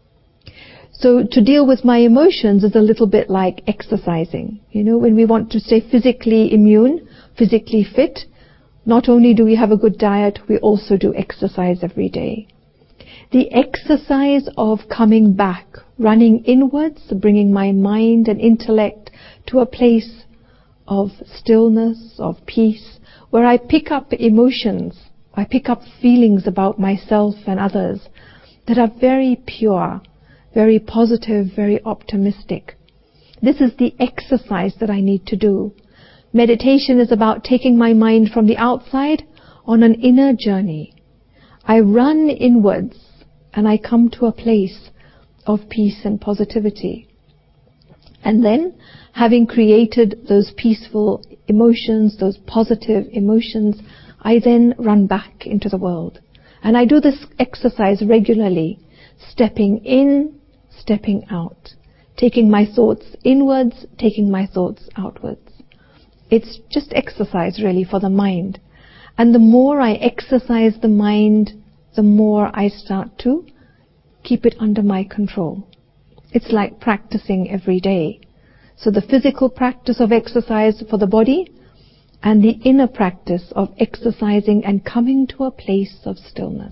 [SPEAKER 6] So to deal with my emotions is a little bit like exercising. You know, when we want to stay physically immune, physically fit, not only do we have a good diet, we also do exercise every day. The exercise of coming back, running inwards, bringing my mind and intellect to a place of stillness, of peace, where I pick up emotions, I pick up feelings about myself and others that are very pure, very positive, very optimistic. This is the exercise that I need to do. Meditation is about taking my mind from the outside on an inner journey. I run inwards and I come to a place of peace and positivity. And then, having created those peaceful emotions, those positive emotions, I then run back into the world. And I do this exercise regularly, stepping in, stepping out, taking my thoughts inwards, taking my thoughts outwards. It's just exercise really for the mind. And the more I exercise the mind, the more I start to keep it under my control. It's like practicing every day. So the physical practice of exercise for the body and the inner practice of exercising and coming to a place of stillness.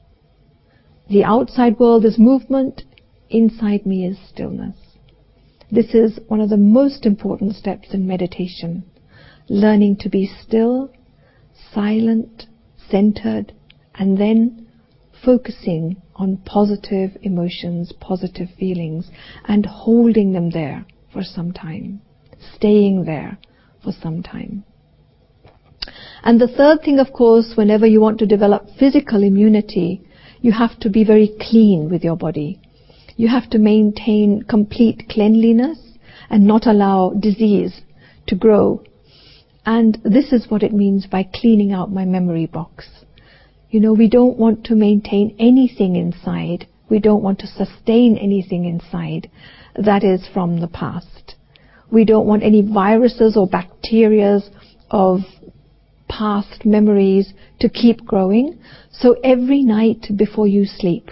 [SPEAKER 6] The outside world is movement, inside me is stillness. This is one of the most important steps in meditation. Learning to be still, silent, centered, and then focusing on positive emotions, positive feelings, and holding them there for some time, staying there for some time. And the third thing, of course, whenever you want to develop physical immunity, you have to be very clean with your body. You have to maintain complete cleanliness and not allow disease to grow. And this is what it means by cleaning out my memory box. You know, we don't want to maintain anything inside. We don't want to sustain anything inside that is from the past. We don't want any viruses or bacteria of past memories to keep growing. So every night before you sleep,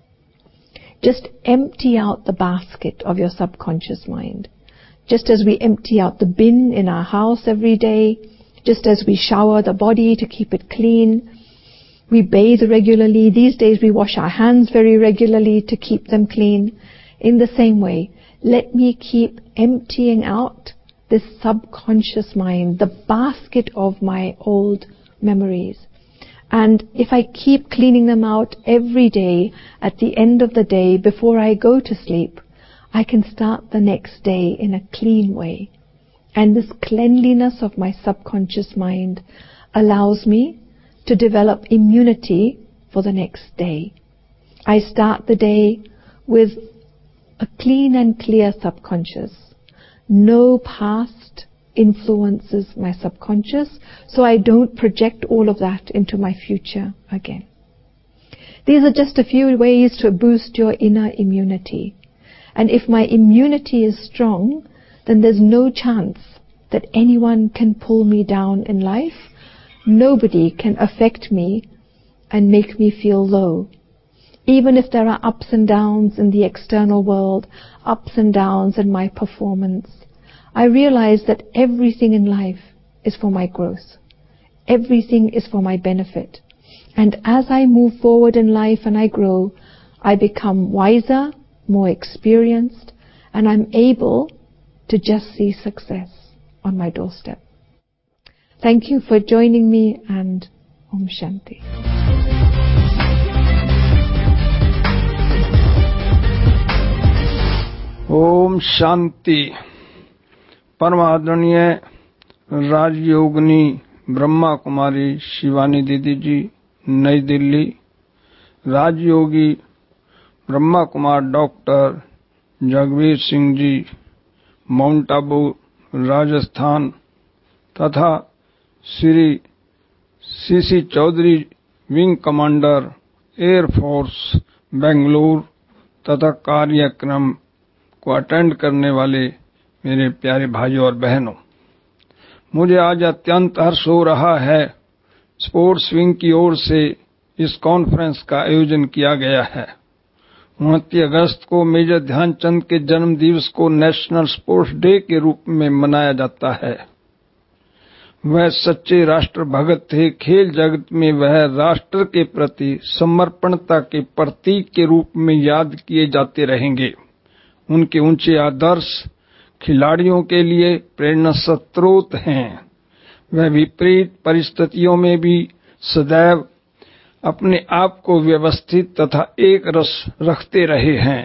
[SPEAKER 6] just empty out the basket of your subconscious mind. Just as we empty out the bin in our house every day, just as we shower the body to keep it clean, we bathe regularly. These days we wash our hands very regularly to keep them clean. In the same way, let me keep emptying out this subconscious mind, the basket of my old memories. And if I keep cleaning them out every day, at the end of the day, before I go to sleep, I can start the next day in a clean way. And this cleanliness of my subconscious mind allows me to develop immunity for the next day. I start the day with a clean and clear subconscious. No past influences my subconscious, so I don't project all of that into my future again. These are just a few ways to boost your inner immunity. And if my immunity is strong, then there's no chance that anyone can pull me down in life. Nobody can affect me and make me feel low. Even if there are ups and downs in the external world, ups and downs in my performance, I realize that everything in life is for my growth. Everything is for my benefit. And as I move forward in life and I grow, I become wiser, more experienced, and I'm able to just see success on my doorstep. Thank you for joining me, and Om Shanti.
[SPEAKER 7] Om Shanti. परम आदरणीय राजयोगिनी Brahma Kumari Shivani Didi ji, New Delhi. Rajyogi Brahma Kumar doctor Jagveer Singh ji, Mount Abu, Rajasthan, तथा Shri CC Chaudhary, wing commander, air force, Bengaluru, तथा कार्यक्रम को attend करने वाले मेरे प्यारे भाइयों और बहनों, मुझे आज अत्यंत हर्ष हो रहा है। स्पोर्ट्स विंग की ओर से इस कॉन्फ्रेंस का आयोजन किया गया है। उनतीस अगस्त को मेजर ध्यानचंद के जन्म दिवस को नेशनल स्पोर्ट्स डे के रूप में मनाया जाता है। वह सच्चे राष्ट्र भगत थे। खेल जगत में वह राष्ट्र के प्रति समर्पणता के प्रतीक के रूप में याद किए जाते रहेंगे। उनके ऊंचे आदर्श खिलाड़ियों के लिए प्रेरणा स्रोत हैं। वह विपरीत परिस्थितियों में भी सदैव अपने आप को व्यवस्थित तथा एक रस रखते रहे हैं।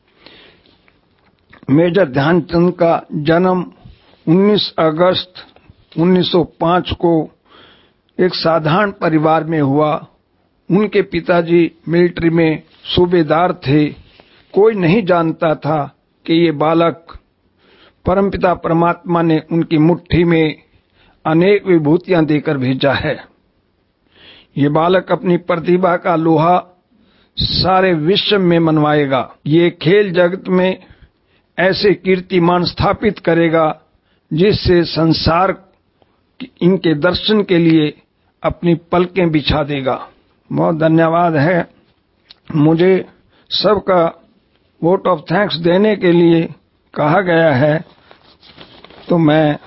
[SPEAKER 7] मेजर ध्यानचंद का जन्म उन्नीस अगस्त उन्नीस सौ पाँच को एक साधारण परिवार में हुआ। उनके पिताजी मिलिट्री में सूबेदार थे। कोई नहीं जानता था कि ये बालक परमपिता परमात्मा ने उनकी मुट्ठी में अनेक विभूतियां देकर भेजा है। ये बालक अपनी प्रतिभा का लोहा सारे विश्व में मनवाएगा। ये खेल जगत में ऐसे कीर्तिमान स्थापित करेगा जिससे संसार इनके दर्शन के लिए अपनी पलकें बिछा देगा। बहुत धन्यवाद है। मुझे सबका वोट ऑफ थैंक्स देने के लिए कहा गया है, तो मैं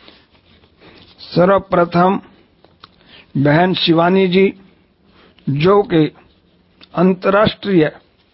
[SPEAKER 7] सर्वप्रथम बहन शिवानी जी, जो कि अंतर्राष्ट्रीय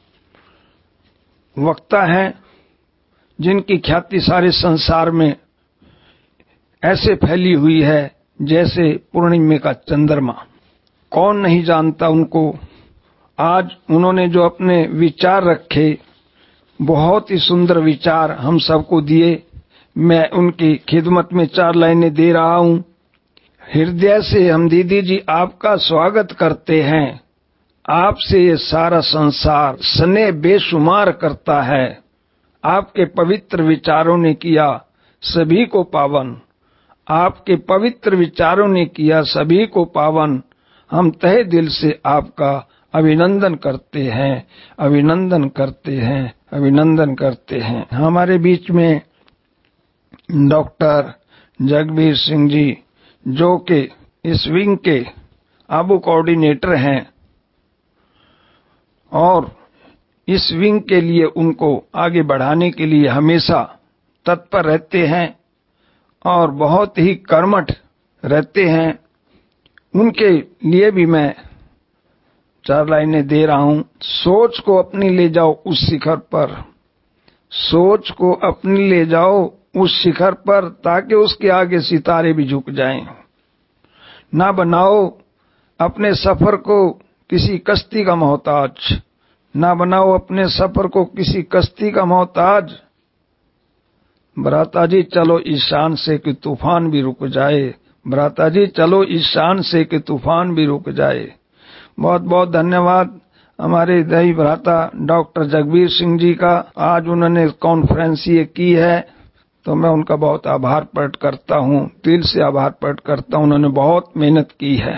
[SPEAKER 7] वक्ता हैं, जिनकी ख्याति सारे संसार में ऐसे फैली हुई है जैसे पूर्णिमा का चंद्रमा। कौन नहीं जानता उनको। आज उन्होंने जो अपने विचार रखे, बहुत ही सुंदर विचार हम सबको दिए। मैं उनकी खिदमत में चार लाइनें दे रहा हूं। हृदय से हम दीदी जी आपका स्वागत करते हैं। आपसे ये सारा संसार स्नेह बेशुमार करता है। आपके पवित्र विचारों ने किया सभी को पावन। आपके पवित्र विचारों ने किया सभी को पावन। हम तहे दिल से आपका अभिनंदन करते हैं, अभिनंदन करते हैं, अभिनंदन करते हैं। हमारे बीच में डॉक्टर जगबीर सिंह जी, जो कि इस विंग के आबू कोऑर्डिनेटर हैं और इस विंग के लिए उनको आगे बढ़ाने के लिए हमेशा तत्पर रहते हैं और बहुत ही कर्मठ रहते हैं। उनके लिए भी मैं चार लाइनें दे रहा हूं। सोच को अपनी ले जाओ उस शिखर पर, सोच को अपनी ले जाओ उस शिखर पर, ताकि उसके आगे सितारे भी झुक जाएं। ना बनाओ अपने सफर को किसी कश्ती का मोहताज, ना बनाओ अपने सफर को किसी कश्ती का मोहताज। भ्राता जी चलो ईशान से कि तूफान भी रुक जाए, भ्राता जी चलो ईशान से कि तूफान भी रुक जाए। बहुत बहुत धन्यवाद हमारे दही भ्राता डॉक्टर जगबीर सिंह जी का। आज उन्होंने कॉन्फ्रेंस ये की है, तो मैं उनका बहुत आभार प्रकट करता हूं, दिल से आभार प्रकट करता हूं। उन्होंने बहुत मेहनत की है।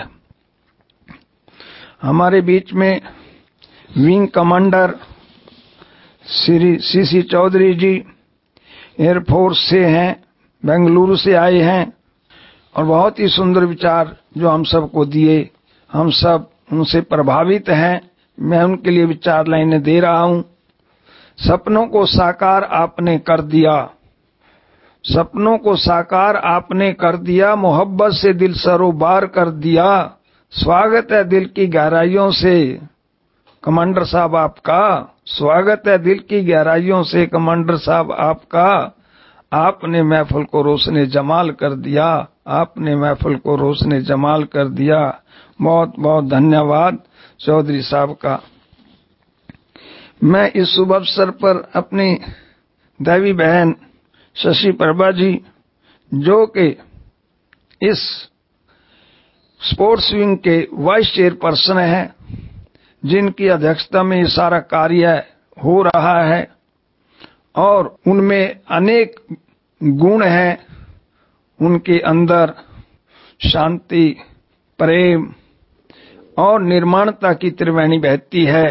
[SPEAKER 7] हमारे बीच में wing commander Shri CC Chaudhary ji air force से हैं, बेंगलुरु से आए हैं और बहुत ही सुंदर विचार जो हम सबको दिए, हम सब उनसे प्रभावित हैं। मैं उनके लिए विचार लाइनें दे रहा हूं। सपनों को साकार आपने कर दिया, सपनों को साकार आपने कर दिया, मोहब्बत से दिल सरोबार कर दिया। स्वागत है दिल की गहराइयों से कमांडर साहब आपका, स्वागत है दिल की गहराइयों से कमांडर साहब आपका। आपने महफिल को रोशने जमाल कर दिया, आपने महफिल को रोशने जमाल कर दिया। बहुत बहुत धन्यवाद चौधरी साहब का। मैं इस शुभ अवसर पर अपनी दैवी बहन शशि प्रभा जी, जो कि इस स्पोर्ट्स विंग के वाइस चेयरपर्सन हैं, जिनकी अध्यक्षता में ये सारा कार्य हो रहा है और उनमें अनेक गुण हैं। उनके अंदर शांति, प्रेम और निर्माणता की त्रिवेणी बहती है।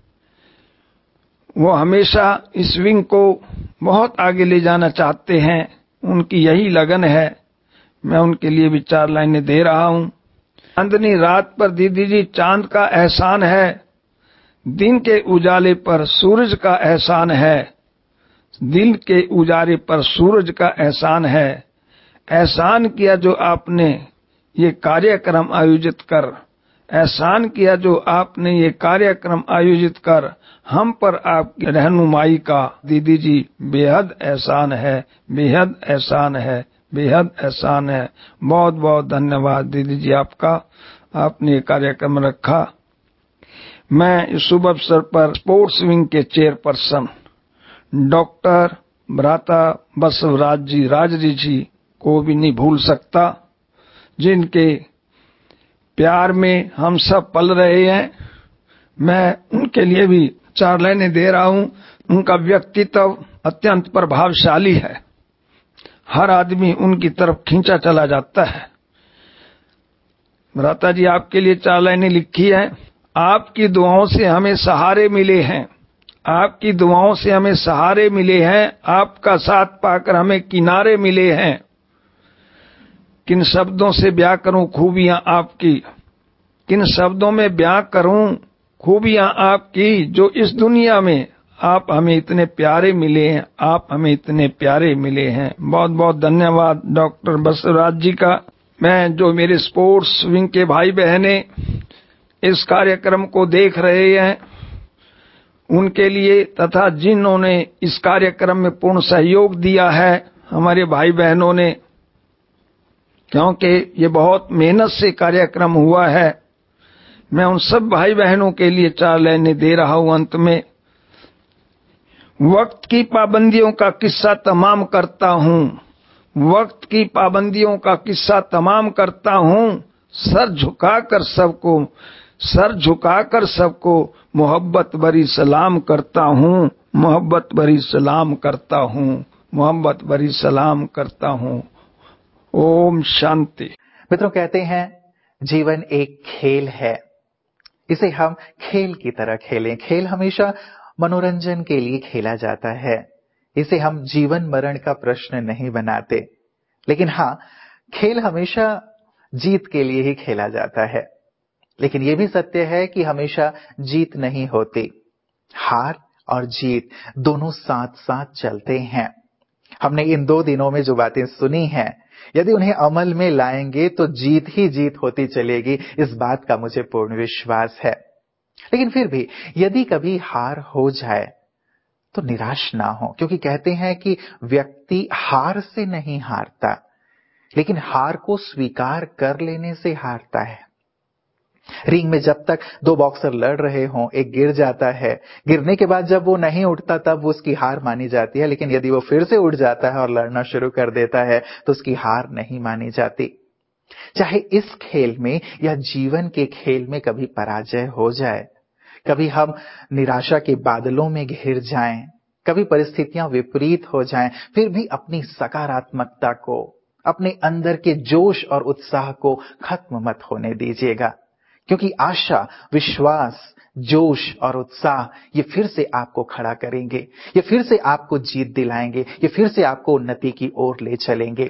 [SPEAKER 7] वो हमेशा इस विंग को बहुत आगे ले जाना चाहते हैं, उनकी यही लगन है। मैं उनके लिए भी चार लाइनें दे रहा हूं। चांदनी रात पर दीदी जी चांद का एहसान है, दिन के उजाले पर सूरज का एहसान है, दिन के उजाले पर सूरज का एहसान है। एहसान किया जो आपने ये कार्यक्रम आयोजित कर, एहसान किया जो आपने ये कार्यक्रम आयोजित कर, हम पर आपकी रहनुमाई का दीदी जी बेहद एहसान है, बेहद एहसान है, बेहद एहसान है। बहुत बहुत धन्यवाद दीदी जी आपका, आपने ये कार्यक्रम रखा। मैं इस शुभ अवसर पर स्पोर्ट्स विंग के चेयरपर्सन डॉक्टर भ्राता बसवराज जी राजरी जी को भी नहीं भूल सकता, जिनके प्यार में हम सब पल रहे हैं। मैं उनके लिए भी चार लाइनें दे रहा हूं। उनका व्यक्तित्व अत्यंत प्रभावशाली है। हर आदमी उनकी तरफ खींचा चला जाता है। भ्राता जी आपके लिए चार लाइनें लिखी है। आपकी दुआओं से हमें सहारे मिले हैं, आपकी दुआओं से हमें सहारे मिले हैं, आपका साथ पाकर हमें किनारे मिले हैं। किन शब्दों से ब्याह करूं खूबियां आपकी, किन शब्दों में ब्याह करूं खूबियां आपकी, जो इस दुनिया में आप हमें इतने प्यारे मिले हैं, आप हमें इतने प्यारे मिले हैं। बहुत बहुत धन्यवाद डॉक्टर बसवराज जी का। मैं जो मेरे स्पोर्ट्स विंग के भाई बहने इस कार्यक्रम को देख रहे हैं उनके लिए, तथा जिन्होंने इस कार्यक्रम में पूर्ण सहयोग दिया है हमारे भाई बहनों ने, क्योंकि ये बहुत मेहनत से कार्यक्रम हुआ है, मैं उन सब भाई बहनों के लिए चार लाइनें दे रहा हूं। अंत में वक्त की पाबंदियों का किस्सा तमाम करता हूं, वक्त की पाबंदियों का किस्सा तमाम करता हूं, सर झुकाकर सबको सर झुकाकर सबको मोहब्बत भरी सलाम करता हूं, मोहब्बत भरी सलाम करता हूं, मोहब्बत भरी सलाम करता हूं। ओम शांति।
[SPEAKER 2] मित्रों, कहते हैं जीवन एक खेल है, इसे हम खेल की तरह खेलें। खेल हमेशा मनोरंजन के लिए खेला जाता है, इसे हम जीवन मरण का प्रश्न नहीं बनाते। लेकिन हाँ, खेल हमेशा जीत के लिए ही खेला जाता है। लेकिन यह भी सत्य है कि हमेशा जीत नहीं होती, हार और जीत दोनों साथ साथ चलते हैं। हमने इन दो दिनों में जो बातें सुनी हैं, यदि उन्हें अमल में लाएंगे तो जीत ही जीत होती चलेगी, इस बात का मुझे पूर्ण विश्वास है। लेकिन फिर भी यदि कभी हार हो जाए तो निराश ना हो, क्योंकि कहते हैं कि व्यक्ति हार से नहीं हारता, लेकिन हार को स्वीकार कर लेने से हारता है। रिंग में जब तक दो बॉक्सर लड़ रहे हों, एक गिर जाता है, गिरने के बाद जब वो नहीं उठता तब उसकी हार मानी जाती है, लेकिन यदि वो फिर से उठ जाता है और लड़ना शुरू कर देता है तो उसकी हार नहीं मानी जाती। चाहे इस खेल में या जीवन के खेल में कभी पराजय हो जाए, कभी हम निराशा के बादलों में घिर जाएं, कभी परिस्थितियां विपरीत हो जाएं, फिर भी अपनी सकारात्मकता को, अपने अंदर के जोश और उत्साह को खत्म मत होने दीजिएगा, क्योंकि आशा, विश्वास, जोश और उत्साह ये फिर से आपको खड़ा करेंगे, ये फिर से आपको जीत दिलाएंगे, ये फिर से आपको उन्नति की ओर ले चलेंगे।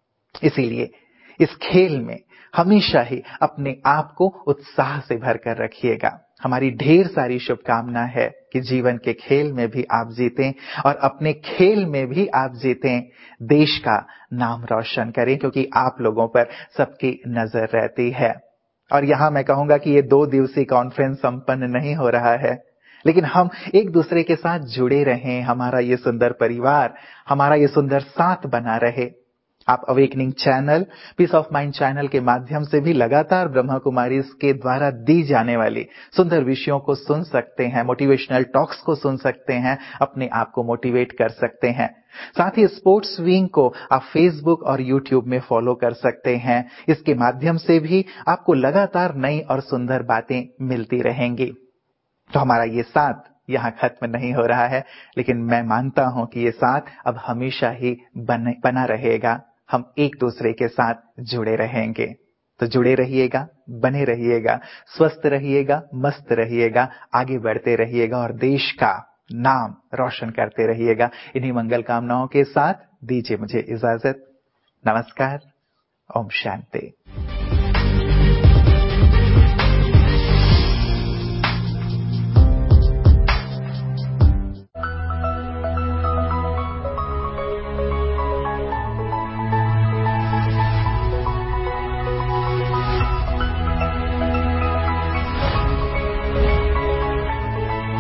[SPEAKER 2] इसीलिए इस खेल में हमेशा ही अपने आप को उत्साह से भरकर रखिएगा। हमारी ढेर सारी शुभकामना है कि जीवन के खेल में भी आप जीतें और अपने खेल में भी आप जीतें, देश का नाम रोशन करें, क्योंकि आप लोगों पर सबकी नजर रहती है। और यहां मैं कहूंगा कि ये दो दिवसीय कॉन्फ्रेंस संपन्न नहीं हो रहा है, लेकिन हम एक दूसरे के साथ जुड़े रहें, हमारा ये सुंदर परिवार, हमारा ये सुंदर साथ बना रहे। आप awakening channel, peace of mind channel के माध्यम से भी लगातार ब्रह्मा कुमारी के द्वारा दी जाने वाली सुंदर विषयों को सुन सकते हैं, मोटिवेशनल टॉक्स को सुन सकते हैं, अपने आप को मोटिवेट कर सकते हैं। साथ ही स्पोर्ट्स विंग को आप फेसबुक और यूट्यूब में फॉलो कर सकते हैं। इसके माध्यम से भी आपको लगातार नई और सुंदर बातें मिलती रहेंगी। तो हमारा ये साथ यहां खत्म नहीं हो रहा है, लेकिन मैं मानता हूं कि ये साथ अब हमेशा ही बन, बना रहेगा। हम एक दूसरे के साथ जुड़े रहेंगे। तो जुड़े रहिएगा, बने रहिएगा, स्वस्थ रहिएगा, मस्त रहिएगा, आगे बढ़ते रहिएगा और देश का नाम रोशन करते रहिएगा। इन्हीं मंगल कामनाओं के साथ दीजिए मुझे इजाजत। नमस्कार। Om Shanti.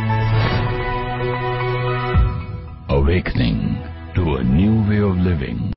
[SPEAKER 1] Awakening to a new way of living.